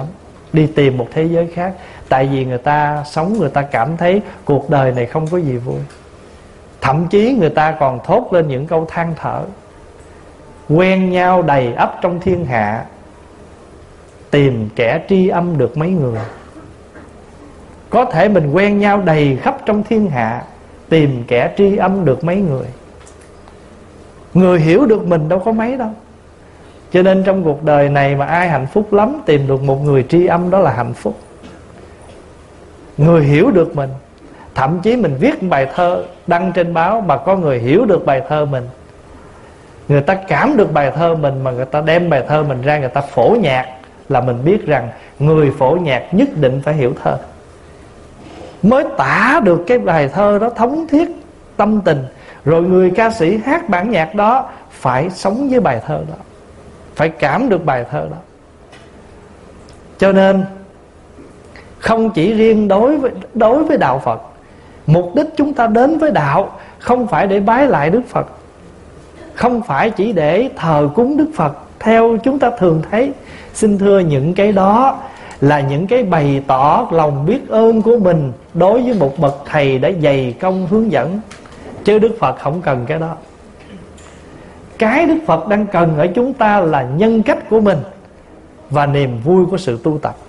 đi tìm một thế giới khác. Tại vì người ta sống, người ta cảm thấy cuộc đời này không có gì vui. Thậm chí người ta còn thốt lên những câu than thở: quen nhau đầy ắp trong thiên hạ, tìm kẻ tri âm được mấy người. Có thể mình quen nhau đầy khắp trong thiên hạ, tìm kẻ tri âm được mấy người. Người hiểu được mình đâu có mấy đâu. Cho nên trong cuộc đời này mà ai hạnh phúc lắm, tìm được một người tri âm đó là hạnh phúc. Người hiểu được mình. Thậm chí mình viết bài thơ đăng trên báo mà có người hiểu được bài thơ mình, người ta cảm được bài thơ mình, mà người ta đem bài thơ mình ra, người ta phổ nhạc, là mình biết rằng người phổ nhạc nhất định phải hiểu thơ, mới tả được cái bài thơ đó thống thiết tâm tình. Rồi người ca sĩ hát bản nhạc đó phải sống với bài thơ đó, phải cảm được bài thơ đó. Cho nên không chỉ riêng đối với đạo Phật, mục đích chúng ta đến với đạo không phải để bái lại Đức Phật, không phải chỉ để thờ cúng Đức Phật theo chúng ta thường thấy. Xin thưa, những cái đó là những cái bày tỏ lòng biết ơn của mình đối với một bậc thầy đã dày công hướng dẫn, chứ Đức Phật không cần cái đó. Cái Đức Phật đang cần ở chúng ta là nhân cách của mình và niềm vui của sự tu tập.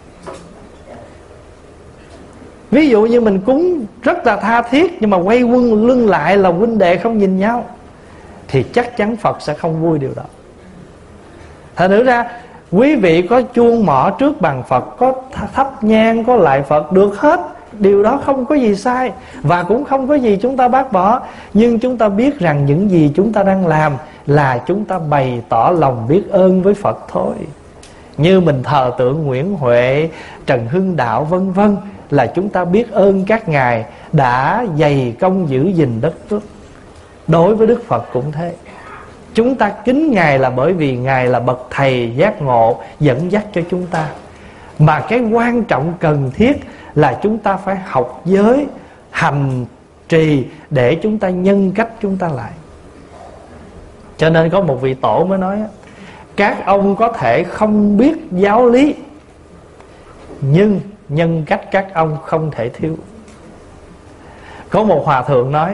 Ví dụ như mình cúng rất là tha thiết, nhưng mà quay lưng lại là huynh đệ không nhìn nhau, thì chắc chắn Phật sẽ không vui điều đó. Thành thử ra quý vị có chuông mỏ trước bàn Phật, có thắp nhang, có lại Phật, được hết. Điều đó không có gì sai, và cũng không có gì chúng ta bác bỏ. Nhưng chúng ta biết rằng những gì chúng ta đang làm là chúng ta bày tỏ lòng biết ơn với Phật thôi. Như mình thờ tượng Nguyễn Huệ, Trần Hưng Đạo vân vân, là chúng ta biết ơn các ngài đã dày công giữ gìn đất nước. Đối với Đức Phật cũng thế. Chúng ta kính ngài là bởi vì ngài là bậc thầy giác ngộ, dẫn dắt cho chúng ta. Mà cái quan trọng cần thiết là chúng ta phải học giới, hành trì để chúng ta nhân cách chúng ta lại. Cho nên có một vị tổ mới nói: các ông có thể không biết giáo lý, nhưng nhân cách các ông không thể thiếu. Có một hòa thượng nói: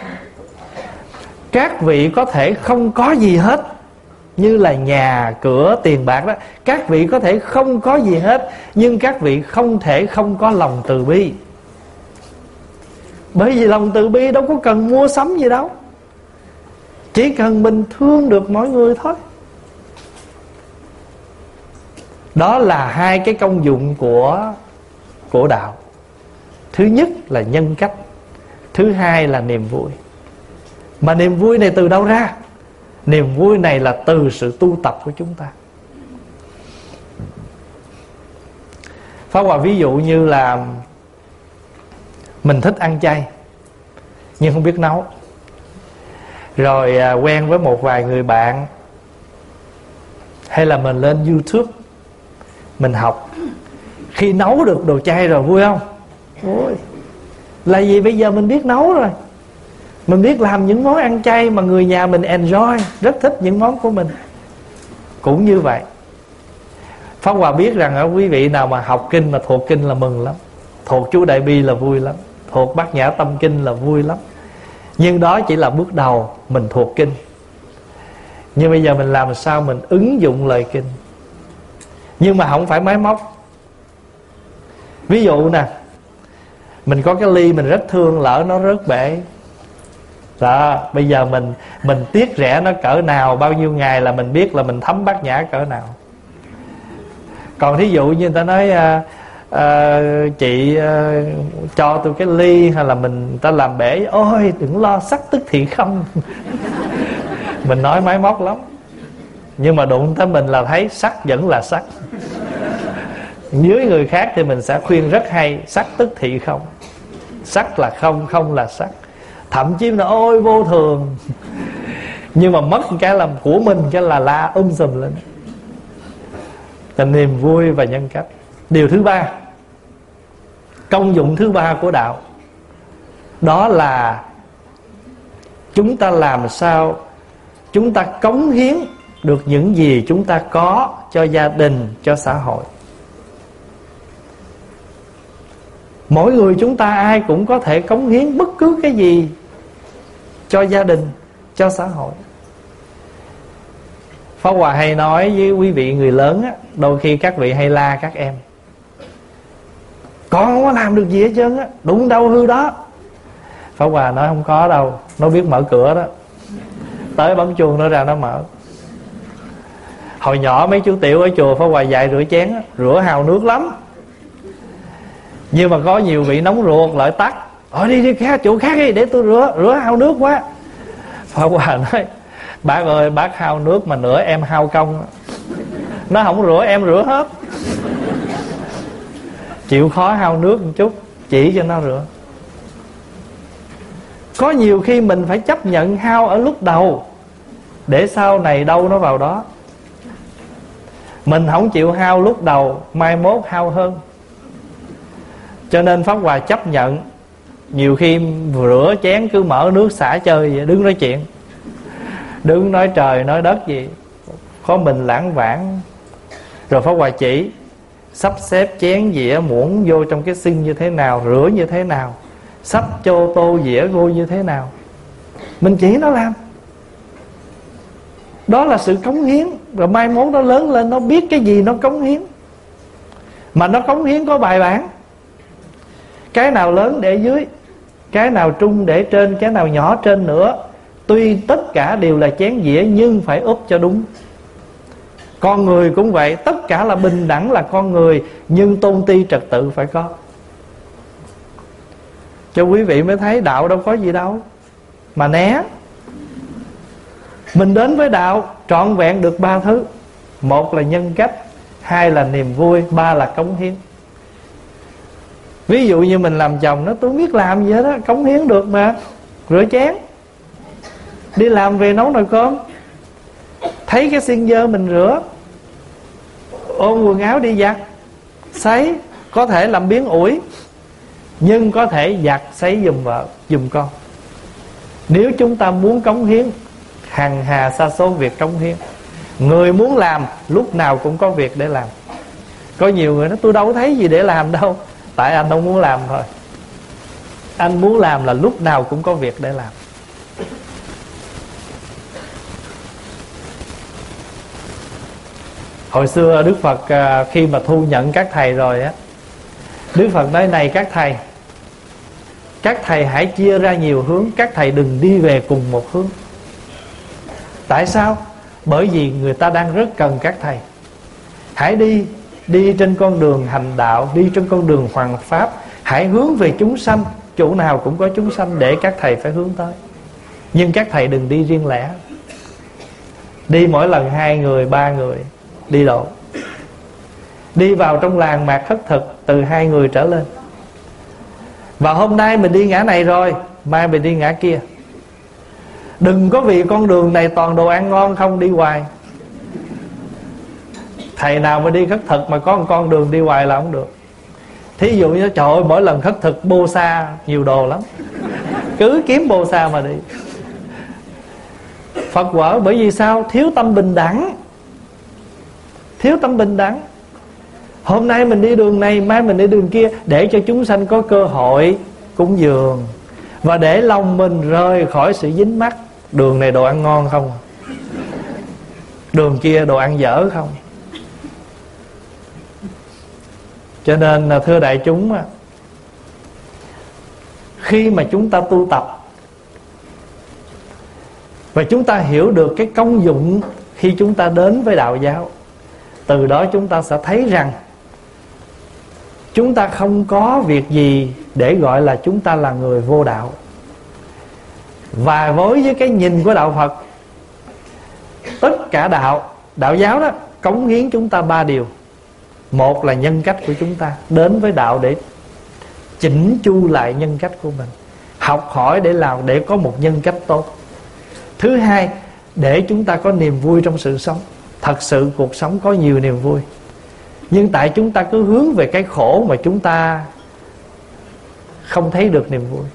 các vị có thể không có gì hết, như là nhà, cửa, tiền bạc đó. Các vị có thể không có gì hết, nhưng các vị không thể không có lòng từ bi. Bởi vì lòng từ bi đâu có cần mua sắm gì đâu, chỉ cần mình thương được mọi người thôi. Đó là hai cái công dụng của đạo. Thứ nhất là nhân cách, thứ hai là niềm vui. Mà niềm vui này từ đâu ra? Niềm vui này là từ sự tu tập của chúng ta. Pháp Hòa ví dụ như là mình thích ăn chay nhưng không biết nấu. Rồi quen với một vài người bạn, hay là mình lên YouTube mình học. Khi nấu được đồ chay rồi vui không? Vui. Là vì bây giờ mình biết nấu rồi, mình biết làm những món ăn chay mà người nhà mình enjoy, rất thích những món của mình. Cũng như vậy, Pháp Hòa biết rằng ở quý vị nào mà học kinh mà thuộc kinh là mừng lắm, thuộc chú Đại Bi là vui lắm, thuộc Bát Nhã Tâm Kinh là vui lắm. Nhưng đó chỉ là bước đầu mình thuộc kinh. Nhưng bây giờ mình làm sao mình ứng dụng lời kinh, nhưng mà không phải máy móc. Ví dụ nè, mình có cái ly mình rất thương, lỡ nó rớt bể đó, bây giờ mình tiếc rẻ nó cỡ nào, bao nhiêu ngày là mình biết là mình thấm Bát Nhã cỡ nào. Còn thí dụ như người ta nói chị cho tôi cái ly, hay là người ta làm bể, ôi đừng lo, sắc tức thì không. Mình nói máy móc lắm, nhưng mà đụng tới mình là thấy sắc vẫn là sắc. Dưới người khác thì mình sẽ khuyên rất hay: sắc tức thị không, sắc là không, không là sắc. Thậm chí là ôi vô thường, nhưng mà mất cái làm của mình cái là la sùm lên. Là niềm vui và nhân cách. Điều thứ ba, công dụng thứ ba của đạo, đó là chúng ta làm sao chúng ta cống hiến được những gì chúng ta có cho gia đình, cho xã hội. Mỗi người chúng ta ai cũng có thể cống hiến bất cứ cái gì cho gia đình, cho xã hội. Pháp Hòa hay nói với quý vị người lớn á, đôi khi các vị hay la các em: con không có làm được gì hết trơn á, đụng đâu hư đó. Pháp Hòa nói không có đâu, nó biết mở cửa đó, tới bấm chuông nó ra nó mở. Hồi nhỏ mấy chú tiểu ở chùa Pháp Hòa dạy rửa chén á, rửa hào nước lắm. Nhưng mà có nhiều vị nóng ruột lại tắt: đi chỗ khác đi để tôi rửa hao nước quá. Pháp Hòa nói: bác ơi, bác hao nước mà nữa em hao công. Nó không rửa em rửa hết. Chịu khó hao nước một chút, chỉ cho nó rửa. Có nhiều khi mình phải chấp nhận hao ở lúc đầu, để sau này đâu nó vào đó. Mình không chịu hao lúc đầu, mai mốt hao hơn. Cho nên Pháp Hòa chấp nhận. Nhiều khi rửa chén cứ mở nước xả chơi vậy, đứng nói chuyện, đứng nói trời nói đất gì, có mình lãng vãng. Rồi Pháp Hòa chỉ sắp xếp chén dĩa muỗng vô trong cái sink như thế nào, rửa như thế nào, sắp cho tô dĩa vô như thế nào. Mình chỉ nó làm. Đó là sự cống hiến. Rồi mai mốt nó lớn lên, nó biết cái gì nó cống hiến. Mà nó cống hiến có bài bản. Cái nào lớn để dưới, cái nào trung để trên, cái nào nhỏ trên nữa. Tuy tất cả đều là chén dĩa, nhưng phải úp cho đúng. Con người cũng vậy, tất cả là bình đẳng là con người, nhưng tôn ti trật tự phải có. Cho quý vị mới thấy đạo đâu có gì đâu mà né. Mình đến với đạo trọn vẹn được 3 thứ. Một là nhân cách, 2 là niềm vui, 3 là cống hiến. Ví dụ như mình làm chồng, nó tôi không biết làm gì hết á, cống hiến được mà. Rửa chén, đi làm về nấu nồi cơm, thấy cái xiên dơ mình rửa, ôm quần áo đi giặt, sấy. Có thể làm biếng ủi, nhưng có thể giặt sấy giùm vợ, giùm con. Nếu chúng ta muốn cống hiến, hằng hà sa số việc cống hiến. Người muốn làm lúc nào cũng có việc để làm. Có nhiều người nói tôi đâu thấy gì để làm đâu. Tại anh không muốn làm thôi. Anh muốn làm là lúc nào cũng có việc để làm. Hồi xưa Đức Phật khi mà thu nhận các thầy rồi á, Đức Phật nói: này các thầy hãy chia ra nhiều hướng, các thầy đừng đi về cùng một hướng. Tại sao? Bởi vì người ta đang rất cần các thầy. Hãy đi trên con đường hành đạo, đi trên con đường hoằng pháp. Hãy hướng về chúng sanh, chỗ nào cũng có chúng sanh để các thầy phải hướng tới. Nhưng các thầy đừng đi riêng lẻ. Đi mỗi lần 2 người, 3 người đi độ. Đi vào trong làng mạc khất thực từ 2 người trở lên. Và hôm nay mình đi ngã này rồi, mai mình đi ngã kia. Đừng có vì con đường này toàn đồ ăn ngon không đi hoài. Thầy nào mà đi khất thực mà có một con đường đi hoài là không được. Thí dụ như trời ơi, mỗi lần khất thực bô sa nhiều đồ lắm, cứ kiếm bô sa mà đi. Phật quở bởi vì sao? Thiếu tâm bình đẳng. Thiếu tâm bình đẳng. Hôm nay mình đi đường này, mai mình đi đường kia, để cho chúng sanh có cơ hội cúng dường, và để lòng mình rời khỏi sự dính mắc. Đường này đồ ăn ngon không, đường kia đồ ăn dở không. Cho nên thưa đại chúng, khi mà chúng ta tu tập và chúng ta hiểu được cái công dụng khi chúng ta đến với đạo giáo, từ đó chúng ta sẽ thấy rằng chúng ta không có việc gì để gọi là chúng ta là người vô đạo. Và với cái nhìn của đạo Phật, tất cả đạo giáo đó cống hiến chúng ta 3 điều. Một là nhân cách của chúng ta, đến với đạo để chỉnh chu lại nhân cách của mình, học hỏi để làm, để có một nhân cách tốt. Thứ hai, để chúng ta có niềm vui trong sự sống. Thật sự cuộc sống có nhiều niềm vui, nhưng tại chúng ta cứ hướng về cái khổ mà chúng ta không thấy được niềm vui.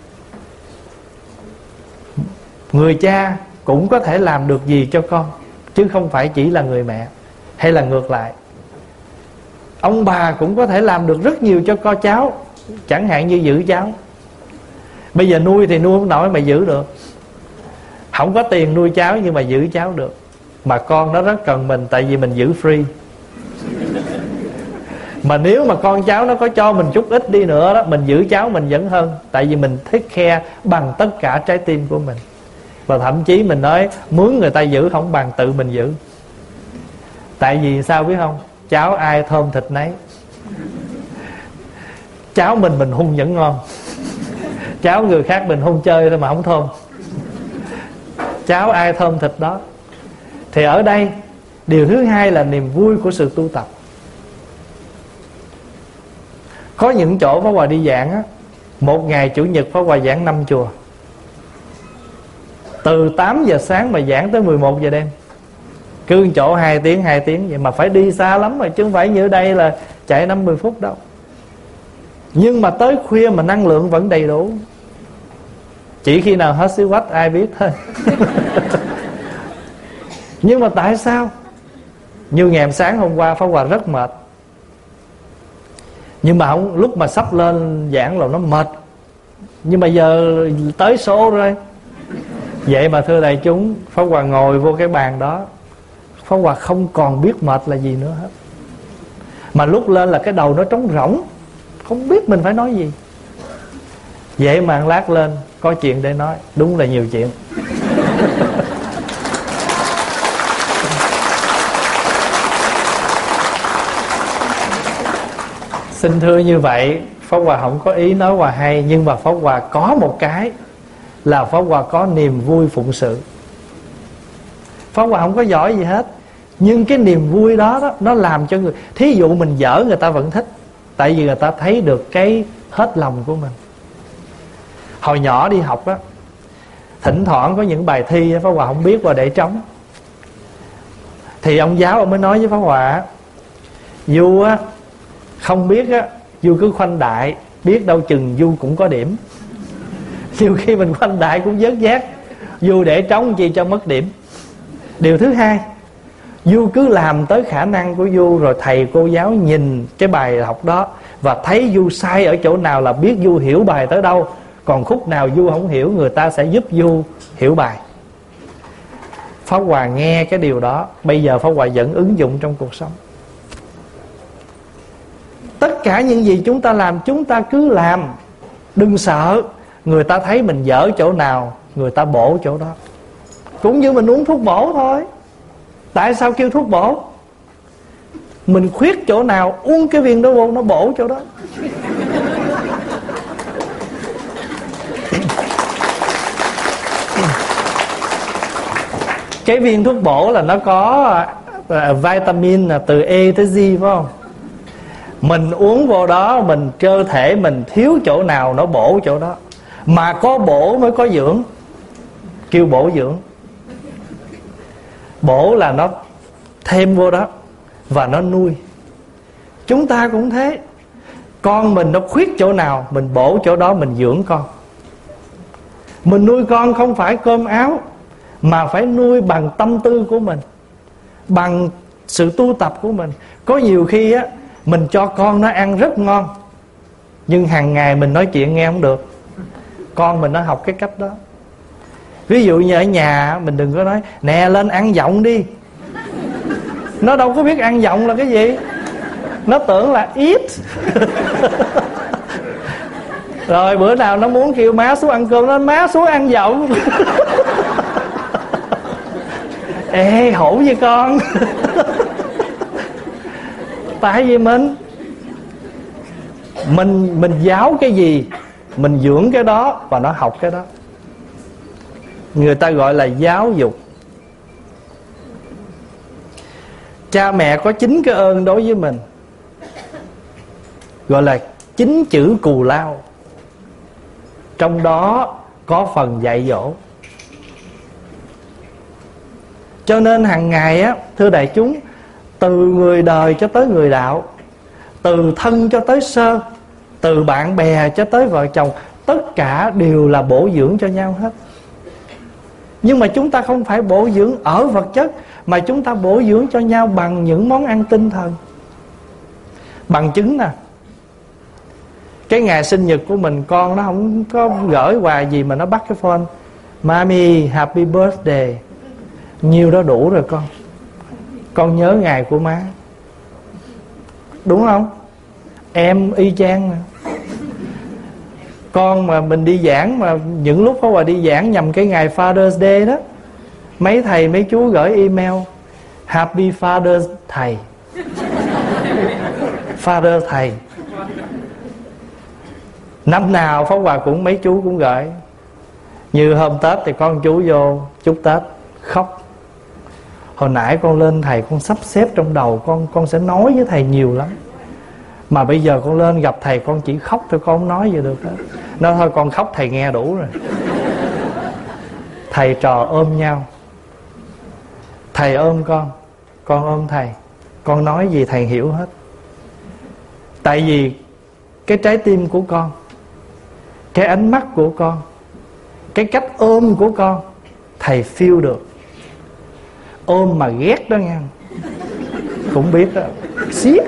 Người cha cũng có thể làm được gì cho con, chứ không phải chỉ là người mẹ. Hay là ngược lại, ông bà cũng có thể làm được rất nhiều cho con cháu, Chẳng hạn như giữ cháu. Bây giờ nuôi thì nuôi không nổi mà giữ được. Không có tiền nuôi cháu nhưng mà giữ cháu được. Mà con nó rất cần mình, tại vì mình giữ free. Mà nếu mà con cháu nó có cho mình chút ít đi nữa đó, mình giữ cháu mình vẫn hơn. Tại vì mình take care bằng tất cả trái tim của mình. Và thậm chí mình nói mướn người ta giữ không bằng tự mình giữ. Tại vì sao biết không? Cháu ai thơm thịt nấy. Cháu mình hung vẫn ngon. Cháu người khác mình hung chơi thôi mà không thơm. Cháu ai thơm thịt đó. Thì ở đây điều thứ hai là niềm vui của sự tu tập. Có những chỗ Pháp Hòa đi giảng á, một ngày Chủ nhật Pháp Hòa giảng 5 chùa. Từ 8 giờ sáng mà giảng tới 11 giờ đêm. Cứ chỗ 2 tiếng vậy. Mà phải đi xa lắm rồi, chứ không phải như ở đây là chạy 50 phút đâu. Nhưng mà tới khuya mà năng lượng vẫn đầy đủ. Chỉ khi nào hết xí quách ai biết thôi. Nhưng mà tại sao? Như ngày sáng hôm qua Pháp Hòa rất mệt. Nhưng mà không, lúc mà sắp lên giảng là nó mệt. Nhưng mà giờ tới số rồi. Vậy mà thưa đại chúng, Pháp Hòa ngồi vô cái bàn đó, Pháp Hòa không còn biết mệt là gì nữa hết. Mà lúc lên là cái đầu nó trống rỗng, không biết mình phải nói gì. Vậy mà lát lên có chuyện để nói. Đúng là nhiều chuyện. Xin thưa như vậy, Pháp Hòa không có ý nói Hòa hay. Nhưng mà Pháp Hòa có một cái là Pháp Hòa có niềm vui phụng sự. Pháp Hòa không có giỏi gì hết, nhưng cái niềm vui đó, nó làm cho người, thí dụ mình dở người ta vẫn thích. Tại vì người ta thấy được cái hết lòng của mình. Hồi nhỏ đi học á, thỉnh thoảng có những bài thi Pháp Hòa không biết và để trống. Thì ông giáo ông mới nói với Pháp Hòa: Du á, không biết á, Du cứ khoanh đại, biết đâu chừng Du cũng có điểm. Nhiều khi mình khoanh đại cũng vớt vát, Du để trống chi cho mất điểm. Điều thứ hai, Du cứ làm tới khả năng của Du, rồi thầy cô giáo nhìn cái bài học đó và thấy Du sai ở chỗ nào là biết Du hiểu bài tới đâu. Còn khúc nào Du không hiểu, người ta sẽ giúp Du hiểu bài. Pháp Hòa nghe cái điều đó, bây giờ Pháp Hòa vẫn ứng dụng trong cuộc sống. Tất cả những gì chúng ta làm, chúng ta cứ làm. Đừng sợ người ta thấy mình dở chỗ nào, người ta bổ chỗ đó. Cũng như mình uống thuốc bổ thôi. Tại sao kêu thuốc bổ? Mình khuyết chỗ nào, uống cái viên đó vô, nó bổ chỗ đó. Cái viên thuốc bổ là nó có vitamin là từ E tới Z, phải không? Mình uống vô đó, mình cơ thể mình thiếu chỗ nào nó bổ chỗ đó. Mà có bổ mới có dưỡng, kêu bổ dưỡng. Bổ là nó thêm vô đó và nó nuôi. Chúng ta cũng thế. Con mình nó khuyết chỗ nào, mình bổ chỗ đó, mình dưỡng con. Mình nuôi con không phải cơm áo, mà phải nuôi bằng tâm tư của mình, bằng sự tu tập của mình. Có nhiều khi á, mình cho con nó ăn rất ngon, nhưng hàng ngày mình nói chuyện nghe không được. Con mình nó học cái cách đó. Ví dụ như ở nhà mình đừng có nói: nè lên ăn giọng đi. Nó đâu có biết ăn giọng là cái gì. Nó tưởng là eat. Rồi bữa nào nó muốn kêu má xuống ăn cơm, nó nói: má xuống ăn giọng. Ê hổ với con. Tại vì mình giáo cái gì, mình dưỡng cái đó và nó học cái đó. Người ta gọi là giáo dục. Cha mẹ có 9 cái ơn đối với mình, gọi là 9 chữ cù lao. Trong đó có phần dạy dỗ. Cho nên hàng ngày á, thưa đại chúng, từ người đời cho tới người đạo, từ thân cho tới sơ, từ bạn bè cho tới vợ chồng, tất cả đều là bổ dưỡng cho nhau hết. Nhưng mà chúng ta không phải bổ dưỡng ở vật chất, mà chúng ta bổ dưỡng cho nhau bằng những món ăn tinh thần. Bằng chứng nè, Cái ngày sinh nhật của mình, con nó không có gửi quà gì mà nó bắt cái phone: Mami happy birthday. Nhiêu đó đủ rồi con nhớ ngày của má. Đúng không? Em y chang mà. Con mà mình đi giảng, mà những lúc Pháp Hòa đi giảng nhằm cái ngày Father's Day đó, mấy thầy mấy chú gửi email: Happy Father's thầy. Father thầy. Năm nào Pháp Hòa cũng mấy chú cũng gửi. Như hôm Tết thì con chú vô chúc Tết khóc. Hồi nãy con lên thầy, con sắp xếp trong đầu con sẽ nói với thầy nhiều lắm, mà bây giờ con lên gặp thầy con chỉ khóc thôi, con không nói gì được hết. Nói thôi con khóc thầy nghe đủ rồi. Thầy trò ôm nhau, thầy ôm con ôm thầy, con nói gì thầy hiểu hết. Tại vì cái trái tim của con, cái ánh mắt của con, cái cách ôm của con, thầy feel được. Ôm mà ghét đó nha, cũng biết đó, siết.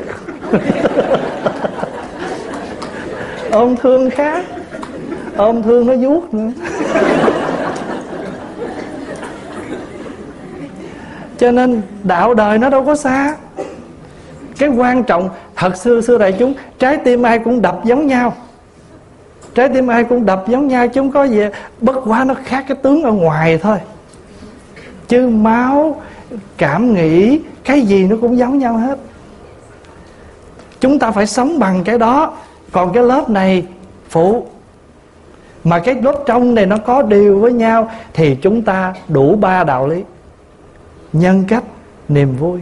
Ôm thương khác, ôm thương nó vuốt nữa. Cho nên đạo đời nó đâu có xa. Cái quan trọng thật xưa đại chúng, trái tim ai cũng đập giống nhau, trái tim ai cũng đập giống nhau, chứ không có gì. Bất quá nó khác cái tướng ở ngoài thôi, chứ máu, cảm nghĩ, cái gì nó cũng giống nhau hết. Chúng ta phải sống bằng cái đó. Còn cái lớp này phụ, mà cái lớp trong này nó có điều với nhau, thì chúng ta đủ 3 đạo lý: nhân cách, niềm vui.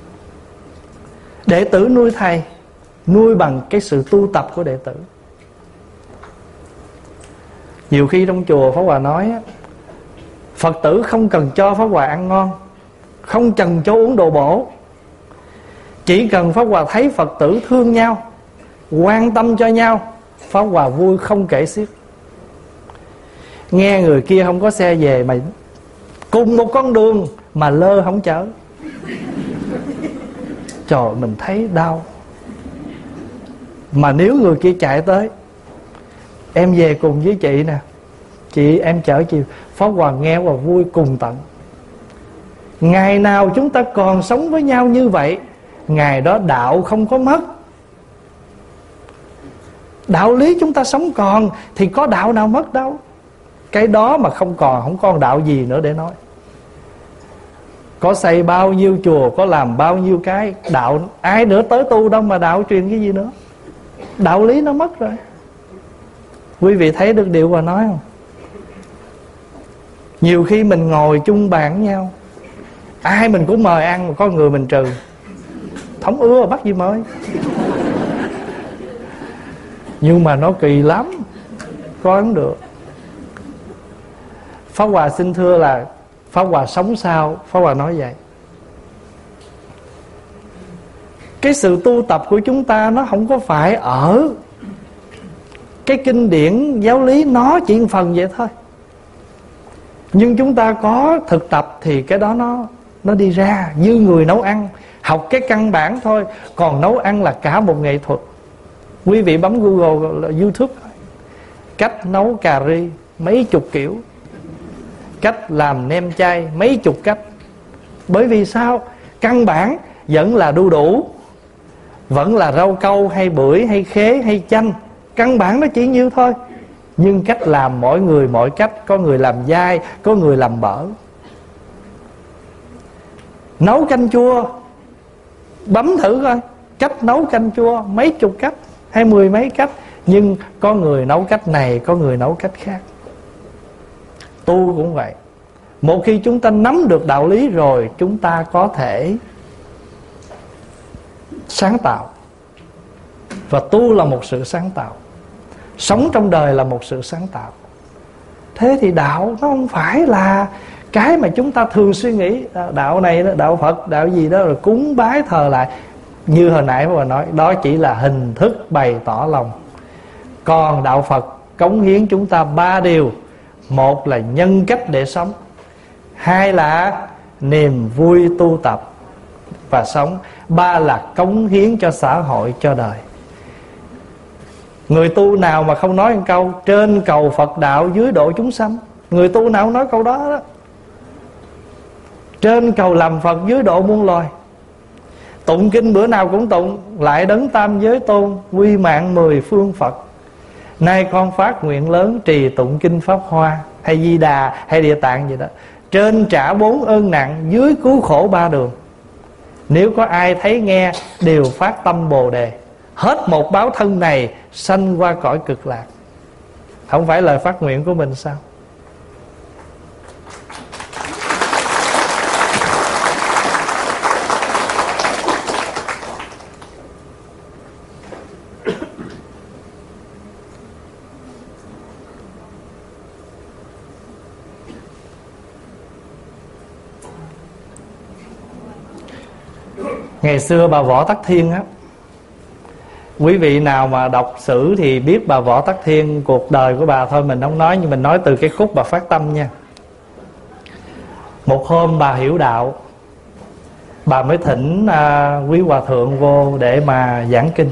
Đệ tử nuôi thầy, nuôi bằng cái sự tu tập của đệ tử. Nhiều khi trong chùa Pháp Hòa nói, Phật tử không cần cho Pháp Hòa ăn ngon, không cần cho uống đồ bổ, chỉ cần Pháp Hòa thấy Phật tử thương nhau, quan tâm cho nhau, Pháp Hòa vui không kể xiết. Nghe người kia không có xe về mà cùng một con đường mà lơ không chở, trời, mình thấy đau. Mà nếu người kia chạy tới: em về cùng với chị nè, chị em chở chị, Pháp Hòa nghe và vui cùng tận. Ngày nào chúng ta còn sống với nhau như vậy, ngày đó đạo không có mất. Đạo lý chúng ta sống còn thì có đạo nào mất đâu. Cái đó mà không còn đạo gì nữa để nói. Có xây bao nhiêu chùa, có làm bao nhiêu cái đạo, ai nữa tới tu đâu mà đạo truyền cái gì nữa. Đạo lý nó mất rồi. Quý vị thấy được điều Hòa nói không? Nhiều khi mình ngồi chung bàn với nhau, ai mình cũng mời ăn, mà có người mình trừ. Không ưa bắt gì mời. Nhưng mà nó kỳ lắm, coi không được. Pháp Hòa xin thưa là Pháp Hòa sống sao, Pháp Hòa nói vậy. Cái sự tu tập của chúng ta nó không có phải ở cái kinh điển giáo lý, nó chỉ một phần vậy thôi. Nhưng chúng ta có thực tập thì cái đó nó đi ra. Như người nấu ăn, học cái căn bản thôi, còn nấu ăn là cả một nghệ thuật. Quý vị bấm Google, YouTube, cách nấu cà ri mấy chục kiểu, cách làm nem chay mấy chục cách. Bởi vì sao? Căn bản vẫn là đu đủ, vẫn là rau câu hay bưởi hay khế hay chanh. Căn bản nó chỉ nhiêu thôi. Nhưng cách làm mỗi người mỗi cách. Có người làm dai, có người làm bở. Nấu canh chua, bấm thử coi, cách nấu canh chua mấy chục cách hay 10 mấy cách. Nhưng có người nấu cách này, có người nấu cách khác. Tu cũng vậy. Một khi chúng ta nắm được đạo lý rồi, chúng ta có thể sáng tạo. Và tu là một sự sáng tạo. Sống trong đời là một sự sáng tạo. Thế thì đạo nó không phải là cái mà chúng ta thường suy nghĩ. Đạo này, đạo Phật, đạo gì đó rồi cúng bái thờ lại. Như hồi nãy mà nói, đó chỉ là hình thức bày tỏ lòng. Còn đạo Phật cống hiến chúng ta 3 điều. Một là nhân cách để sống, 2 là niềm vui tu tập và sống, 3 là cống hiến cho xã hội, cho đời. Người tu nào mà không nói một câu trên cầu Phật đạo, dưới độ chúng sanh? Người tu nào không nói câu đó đó. Trên cầu làm Phật, dưới độ muôn loài. Tụng kinh bữa nào cũng tụng: lại đấng tam giới tôn, quy mạng 10 phương Phật. Nay con phát nguyện lớn, trì tụng kinh Pháp Hoa, hay Di Đà, hay Địa Tạng gì đó. Trên trả 4 ơn nặng, dưới cứu khổ 3 đường. Nếu có ai thấy nghe, đều phát tâm Bồ Đề, hết một báo thân này, sanh qua cõi cực lạc. Không phải lời phát nguyện của mình sao? Ngày xưa bà Võ Tắc Thiên á, quý vị nào mà đọc sử thì biết bà Võ Tắc Thiên, cuộc đời của bà thôi mình không nói, nhưng mình nói từ cái khúc bà phát tâm nha. Một hôm bà hiểu đạo, bà mới thỉnh quý hòa thượng vô để mà giảng kinh.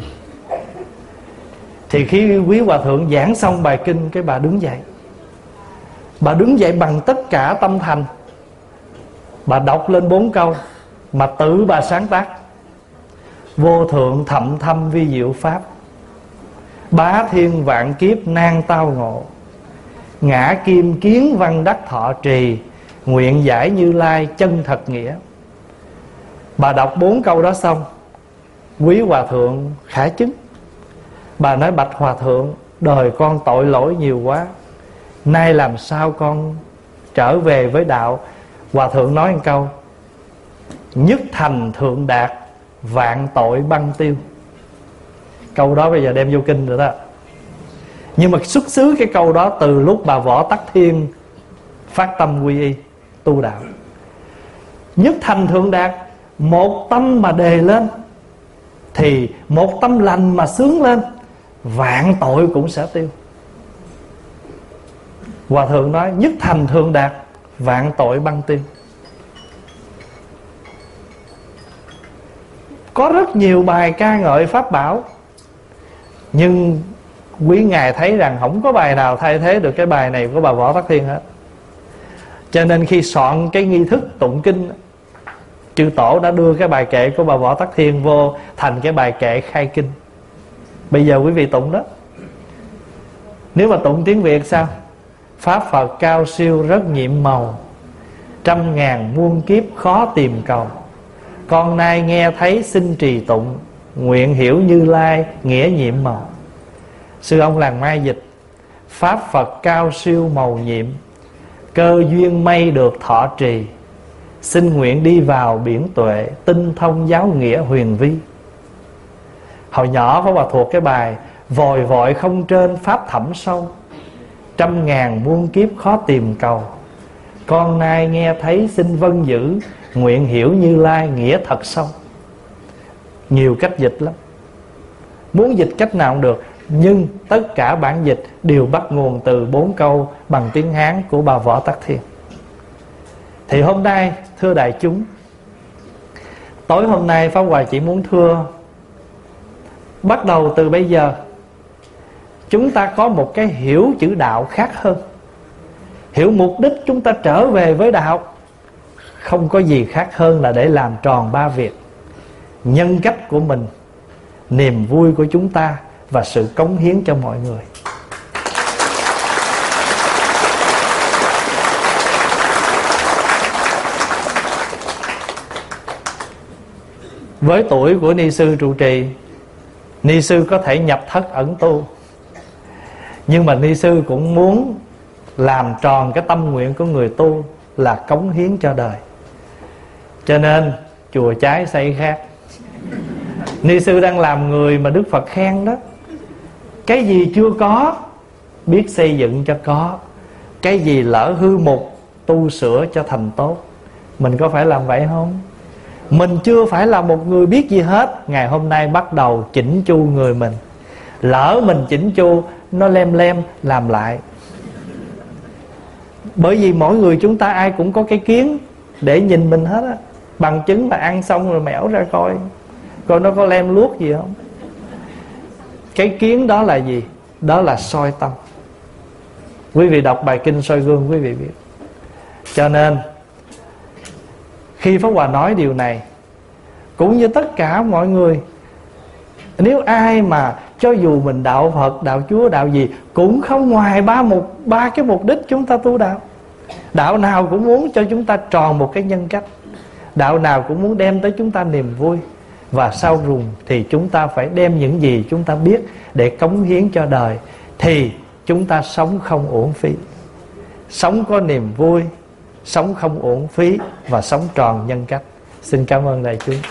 Thì khi quý hòa thượng giảng xong bài kinh, cái bà đứng dậy. Bà đứng dậy bằng tất cả tâm thành. Bà đọc lên 4 câu mà tự bà sáng tác: vô thượng thậm thâm vi diệu pháp, bá thiên vạn kiếp nan tao ngộ, ngã kim kiến văn đắc thọ trì, nguyện giải Như Lai chân thật nghĩa. Bà đọc 4 câu đó xong, quý hòa thượng khả chứng. Bà nói: bạch hòa thượng, đời con tội lỗi nhiều quá, nay làm sao con trở về với đạo? Hòa thượng nói một câu: nhất thành thượng đạt, vạn tội băng tiêu. Câu đó bây giờ đem vô kinh rồi đó. Nhưng mà xuất xứ cái câu đó từ lúc bà Võ Tắc Thiên phát tâm quy y tu đạo. Nhất thành thượng đạt, một tâm mà đề lên, thì một tâm lành mà sướng lên, vạn tội cũng sẽ tiêu. Hòa thượng nói: nhất thành thượng đạt, vạn tội băng tiêu. Có rất nhiều bài ca ngợi pháp bảo, nhưng quý ngài thấy rằng không có bài nào thay thế được cái bài này của bà Võ Tắc Thiên hết. Cho nên khi soạn cái nghi thức tụng kinh, chư tổ đã đưa cái bài kệ của bà Võ Tắc Thiên vô thành cái bài kệ khai kinh. Bây giờ quý vị tụng đó. Nếu mà tụng tiếng Việt sao? Pháp Phật cao siêu rất nhiệm màu, trăm ngàn muôn kiếp khó tìm cầu. Con nay nghe thấy xin trì tụng, nguyện hiểu Như Lai nghĩa nhiệm màu. Sư ông Làng Mai dịch: Pháp Phật cao siêu màu nhiệm, cơ duyên mây được thọ trì. Xin nguyện đi vào biển tuệ, tinh thông giáo nghĩa huyền vi. Hồi nhỏ có bà thuộc cái bài: vòi vội không trên pháp thẳm sâu, trăm ngàn muôn kiếp khó tìm cầu. Con nay nghe thấy xin vâng giữ, nguyện hiểu Như Lai nghĩa thật sâu. Nhiều cách dịch lắm, muốn dịch cách nào cũng được, nhưng tất cả bản dịch đều bắt nguồn từ 4 câu bằng tiếng Hán của bà Võ Tắc Thiên. Thì hôm nay thưa đại chúng, tối hôm nay Pháp Hòa chỉ muốn thưa, bắt đầu từ bây giờ chúng ta có một cái hiểu chữ đạo khác hơn. Hiểu mục đích chúng ta trở về với đạo không có gì khác hơn là để làm tròn 3 việc: nhân cách của mình, niềm vui của chúng ta và sự cống hiến cho mọi người. Với tuổi của ni sư trụ trì, ni sư có thể nhập thất ẩn tu, nhưng mà ni sư cũng muốn làm tròn cái tâm nguyện của người tu là cống hiến cho đời. Cho nên chùa trái xây khác. Ni sư đang làm người mà Đức Phật khen đó. Cái gì chưa có biết xây dựng cho có, cái gì lỡ hư mục tu sửa cho thành tốt. Mình có phải làm vậy không? Mình chưa phải là một người biết gì hết. Ngày hôm nay bắt đầu chỉnh chu người mình. Lỡ mình chỉnh chu, nó lem lem làm lại. Bởi vì mỗi người chúng ta ai cũng có cái kiến để nhìn mình hết á. Bằng chứng là ăn xong rồi mẻo ra coi nó có lem luốc gì không. Cái kiến đó là gì? Đó là soi tâm. Quý vị đọc bài kinh soi gương quý vị biết. Cho nên khi Pháp Hòa nói điều này, cũng như tất cả mọi người, nếu ai mà cho dù mình đạo Phật, đạo Chúa, đạo gì, cũng không ngoài ba cái mục đích chúng ta tu đạo. Đạo nào cũng muốn cho chúng ta tròn một cái nhân cách. Đạo nào cũng muốn đem tới chúng ta niềm vui. Và sau cùng thì chúng ta phải đem những gì chúng ta biết để cống hiến cho đời, thì chúng ta sống không uổng phí. Sống có niềm vui, sống không uổng phí, và sống tròn nhân cách. Xin cảm ơn đại chúng.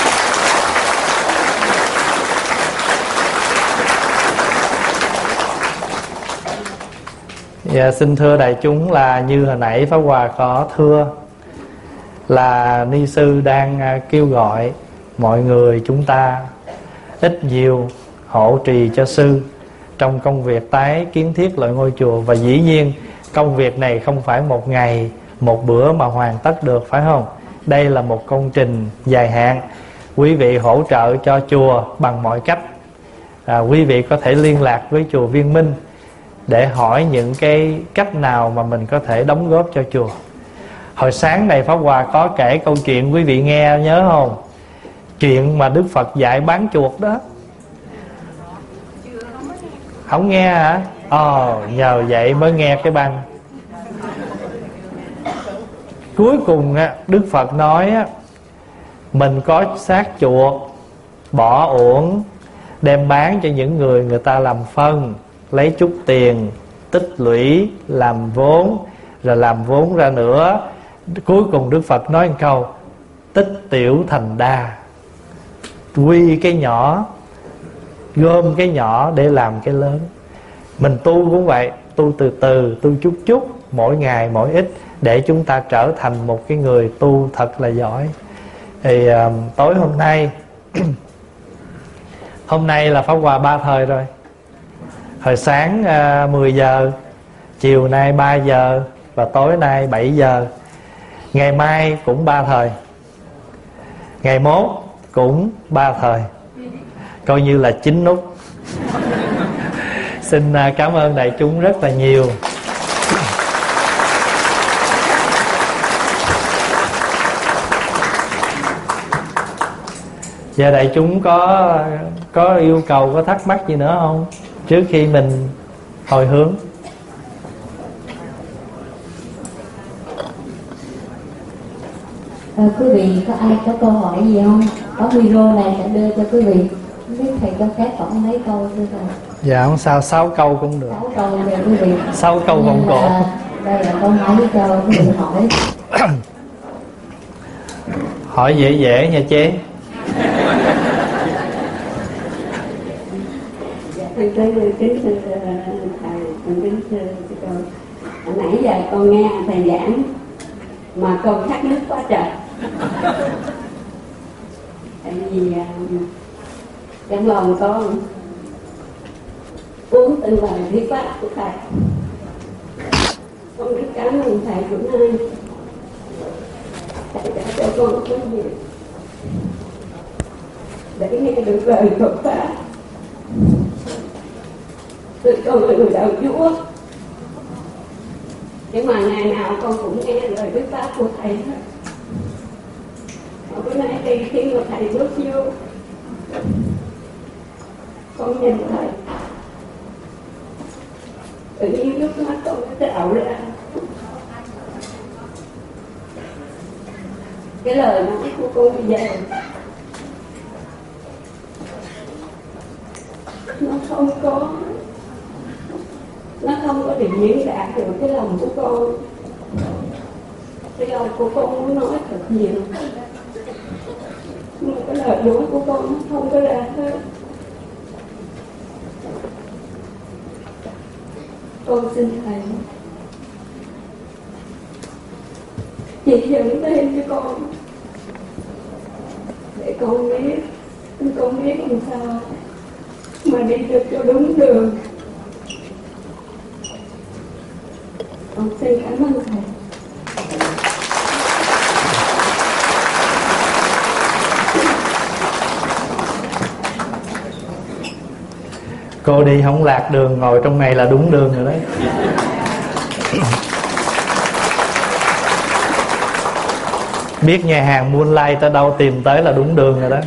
Dạ, xin thưa đại chúng là như hồi nãy Pháp Hòa có thưa, là ni sư đang kêu gọi mọi người chúng ta ít nhiều hộ trì cho sư trong công việc tái kiến thiết lại ngôi chùa. Và dĩ nhiên công việc này không phải một ngày một bữa mà hoàn tất được, phải không? Đây là một công trình dài hạn. Quý vị hỗ trợ cho chùa bằng mọi cách. Quý vị có thể liên lạc với chùa Viên Minh để hỏi những cái cách nào mà mình có thể đóng góp cho chùa. Hồi sáng này Pháp Hòa có kể câu chuyện, quý vị nghe nhớ không? Chuyện mà Đức Phật dạy bán chuột đó. Không nghe hả? Nhờ vậy mới nghe cái băng. Cuối cùng Đức Phật nói mình có xác chuột bỏ uổng, đem bán cho những người ta làm phân, lấy chút tiền tích lũy làm vốn, rồi làm vốn ra nữa. Cuối cùng Đức Phật nói một câu: tích tiểu thành đa. Quy cái nhỏ, gom cái nhỏ để làm cái lớn. Mình tu cũng vậy, tu từ từ, tu chút chút, mỗi ngày mỗi ít, để chúng ta trở thành một cái người tu thật là giỏi. Thì tối hôm nay hôm nay là Pháp Hòa 3 thời rồi. Hồi sáng 10 giờ, chiều nay 3 giờ, và tối nay 7 giờ. Ngày mai cũng 3 thời, ngày mốt cũng 3 thời, coi như là 9 nút. Xin cảm ơn đại chúng rất là nhiều. Và đại chúng có yêu cầu, có thắc mắc gì nữa không, trước khi mình hồi hướng? Quý vị có ai có câu hỏi gì không? Có video này sẽ đưa cho quý vị. Không biết thầy cho phép khoảng mấy câu thưa thầy? Dạ không sao, 6 câu cũng được. 6 câu để quý vị. 6 câu vòng cổ. Đây là câu hỏi cho quý vị hỏi. Hỏi dễ dễ nha chế. Kính thưa thầy, kính thưa con, hồi nãy giờ con nghe thầy giảng mà con khát nước quá trời. Tại vì trong lòng con uống từng lời thuyết pháp của thầy. Con rất cảm ơn thầy cũng ơn thầy đã cho con có gì để nghe được lời Phật pháp. Tôi con là người đạo Chúa, nhưng mà ngày nào con cũng nghe lời thuyết pháp của thầy hết. Bữa nay thì khi mà thầy bước vô, con nhìn thầy, tự nhiên nước mắt con nó trào ra. Cái lời nói của con bây giờ nó không có để diễn đạt được cái lòng của con. Cái lòng của con muốn nói thật nhiều, nhưng mà cái lời nói của con nó không có ra hết. Con xin thầy chỉ dẫn thêm cho con, để con biết làm sao mà đi được cho đúng đường. Con xin cảm ơn thầy. Cô đi không lạc đường, ngồi trong này là đúng đường rồi đấy. Biết nhà hàng Moonlight tới đâu tìm tới là đúng đường rồi đó.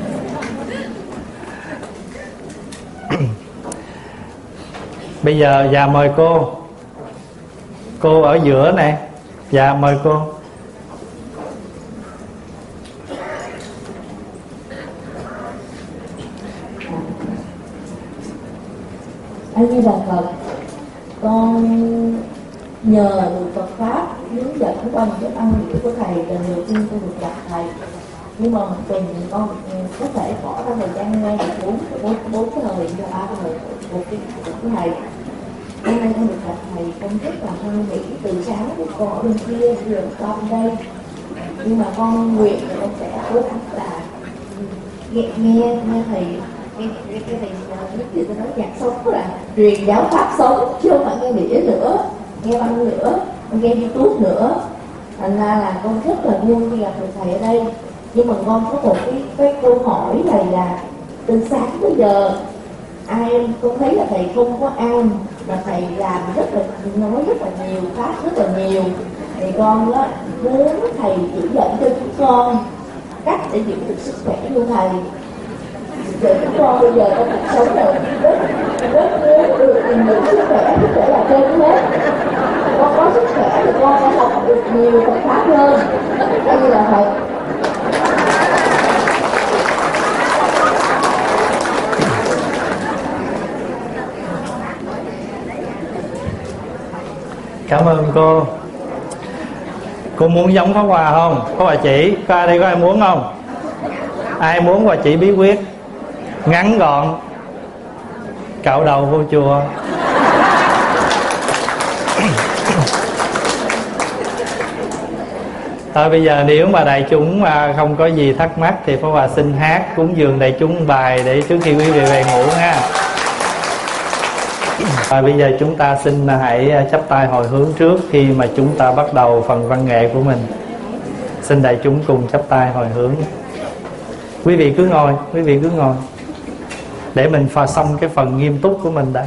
Bây giờ dạ mời cô. Cô ở giữa này. Dạ mời cô. Anh như Đà Phật, con nhờ được Phật Pháp hướng dẫn qua những cái âm nghĩa của Thầy, lần đầu tiên tôi được gặp Thầy. Nhưng mà một tuần con có thể bỏ ra thời gian nghe được bốn cái lời cho ba cái lời một cái của Thầy. Hôm nay con được gặp Thầy, con rất là hoan hỷ. Từ sáng con ở bên kia, giờ con bên đây. Nhưng mà con nguyện là con sẽ cố gắng là nghe Thầy, nghe Thầy nói chuyện, tôi nói nhạc sống là truyền giáo pháp sống, chứ không phải nghe đĩa nữa, nghe băng nữa, nghe YouTube nữa. Thành ra là con rất là vui khi gặp được Thầy ở đây. Nhưng mà con có một cái câu hỏi này là từ sáng tới giờ ai con thấy là Thầy không có ăn, mà Thầy làm rất là, nói rất là nhiều, pháp rất là nhiều. Thì con đó muốn Thầy chỉ dẫn cho chúng con cách để giữ được sức khỏe như Thầy. Để chúng con bây giờ trong cuộc sống này rất muốn được nhiều sức khỏe là trên hết. Con có sức khỏe thì con sẽ học được nhiều Phật pháp hơn. Đây là Thầy. Cảm ơn cô. Cô muốn giống Pháp Hòa không? Pháp Hòa chỉ. Có ai đây có ai muốn không? Ai muốn Hòa chỉ bí quyết ngắn gọn, cạo đầu vô chùa. Thôi bây giờ nếu mà đại chúng không có gì thắc mắc thì Pháp Hòa xin hát cúng dường đại chúng bài để trước khi quý vị về ngủ ha. Và bây giờ chúng ta xin hãy chắp tay hồi hướng trước khi mà chúng ta bắt đầu phần văn nghệ của mình. Xin đại chúng cùng chắp tay hồi hướng. Quý vị cứ ngồi để mình pha xong cái phần nghiêm túc của mình đã.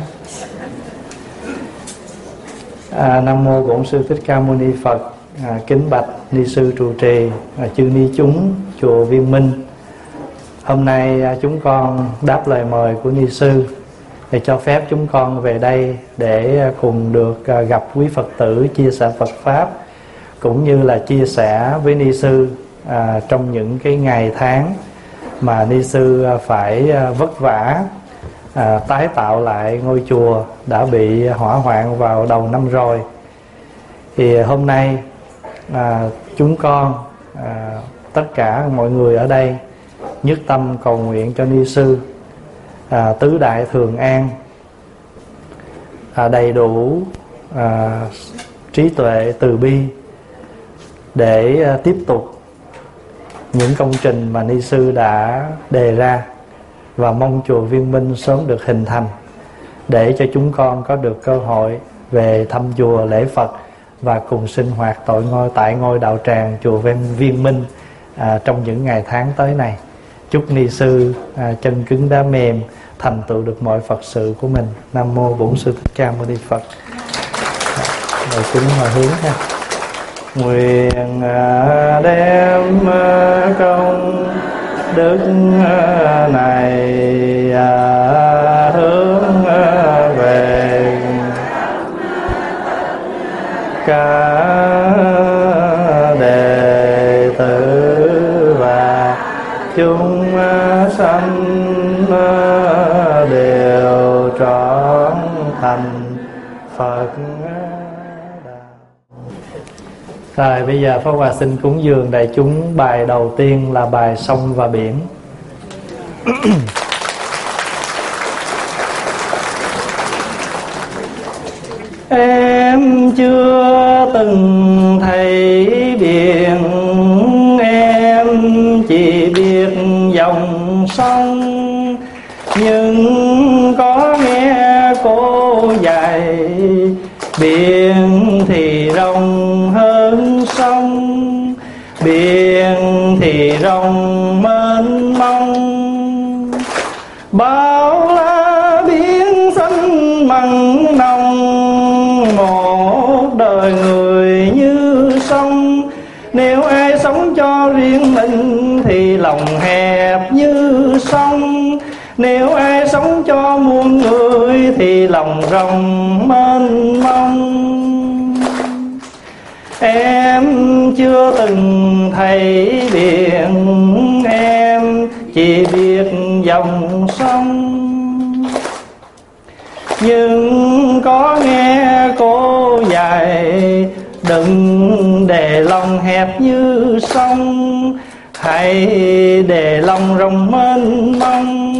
Nam mô Bổn Sư Thích Ca Mâu Ni Phật. Kính bạch ni sư trụ trì, chư ni chúng chùa Viên Minh. Hôm nay chúng con đáp lời mời của ni sư để cho phép chúng con về đây để cùng được gặp quý Phật tử, chia sẻ Phật pháp, cũng như là chia sẻ với ni sư trong những cái ngày tháng mà ni sư phải vất vả tái tạo lại ngôi chùa đã bị hỏa hoạn vào đầu năm rồi. Thì hôm nay chúng con tất cả mọi người ở đây nhất tâm cầu nguyện cho ni sư tứ đại thường an, đầy đủ trí tuệ từ bi để tiếp tục những công trình mà ni sư đã đề ra, và mong chùa Viên Minh sớm được hình thành để cho chúng con có được cơ hội về thăm chùa lễ Phật và cùng sinh hoạt tại ngôi đạo tràng chùa Viên Minh trong những ngày tháng tới này. Chúc ni sư chân cứng đá mềm, thành tựu được mọi Phật sự của mình. Nam mô Bổn Sư Thích Ca Mâu Ni Phật. Rồi chúng hồi hướng ha. Nguyện đem công đức này hướng về cả đệ tử và chúng sanh đều trọn thành Phật đạo. Rồi bây giờ Pháp Hòa xin cúng dường đại chúng bài đầu tiên là bài Sông và Biển. Em chưa từng thấy biển, em chỉ biết dòng sông, nhưng có nghe cô dạy biển thì rộng hơn sông, biển thì rộng mênh mông. Bao la biển lòng hẹp như sông. Nếu ai sống cho muôn người thì lòng rộng mênh mông. Em chưa từng thấy biển, em chỉ biết dòng sông. Nhưng có nghe cô dạy, đừng để lòng hẹp như sông, hãy để lòng rộng mênh mông.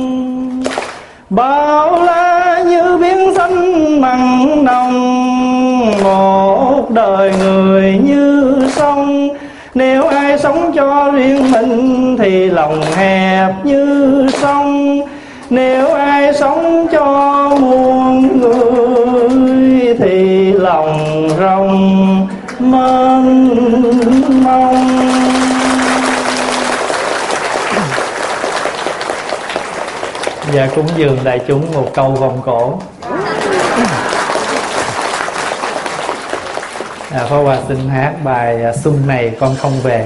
Bao la như biển xanh mặn nồng, một đời người như sông. Nếu ai sống cho riêng mình thì lòng hẹp như sông. Nếu ai sống cho muôn người thì lòng rộng mênh mông. Và cúng dường đại chúng một câu vòng cổ. Pháp Hòa xin hát bài Xuân này con không về.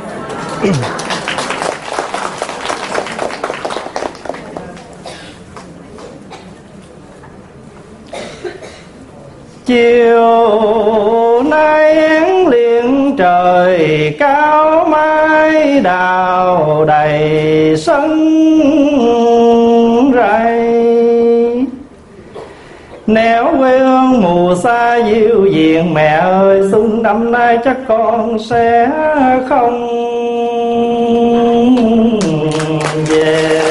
Chiều nay én liền trời cao, mái đào đầy sân rây. Nếu quê hương mù xa dịu diện, mẹ ơi xuân năm nay chắc con sẽ không về.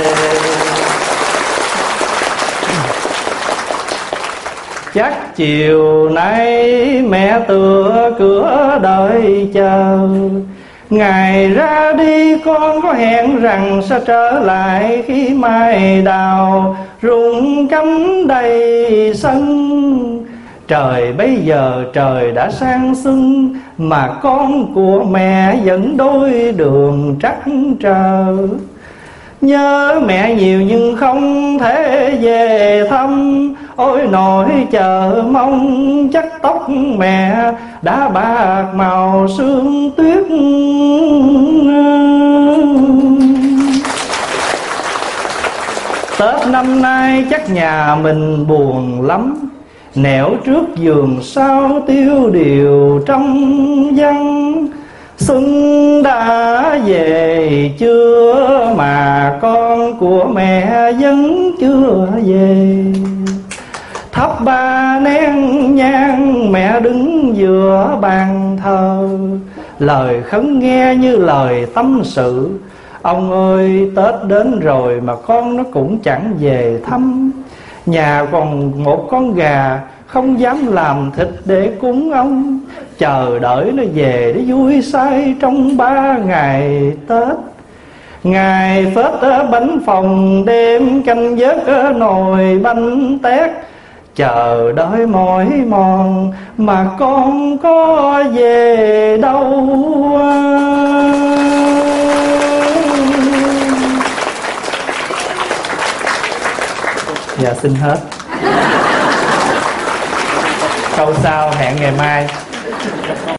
Chắc chiều nay mẹ tựa cửa đợi chờ, ngày ra đi con có hẹn rằng sẽ trở lại khi mai đào rụng cắm đầy sân. Trời bây giờ trời đã sang xuân, mà con của mẹ vẫn đôi đường trắc trở. Nhớ mẹ nhiều nhưng không thể về thăm, ôi nỗi chờ mong chắc tóc mẹ đã bạc màu sương tuyết. Tết năm nay chắc nhà mình buồn lắm, nẻo trước giường sau tiêu điều trong vắng. Xuân đã về chưa mà con của mẹ vẫn chưa về. Thắp ba nén nhang mẹ đứng giữa bàn thờ, lời khấn nghe như lời tâm sự. Ông ơi Tết đến rồi mà con nó cũng chẳng về thăm. Nhà còn một con gà không dám làm thịt để cúng ông, chờ đợi nó về để vui say trong 3 ngày Tết. Ngày Phết bánh phồng, đêm canh vớt nồi bánh tét, chờ đợi mỏi mòn mà con có về đâu. Dạ xin hết. Câu sau hẹn ngày mai.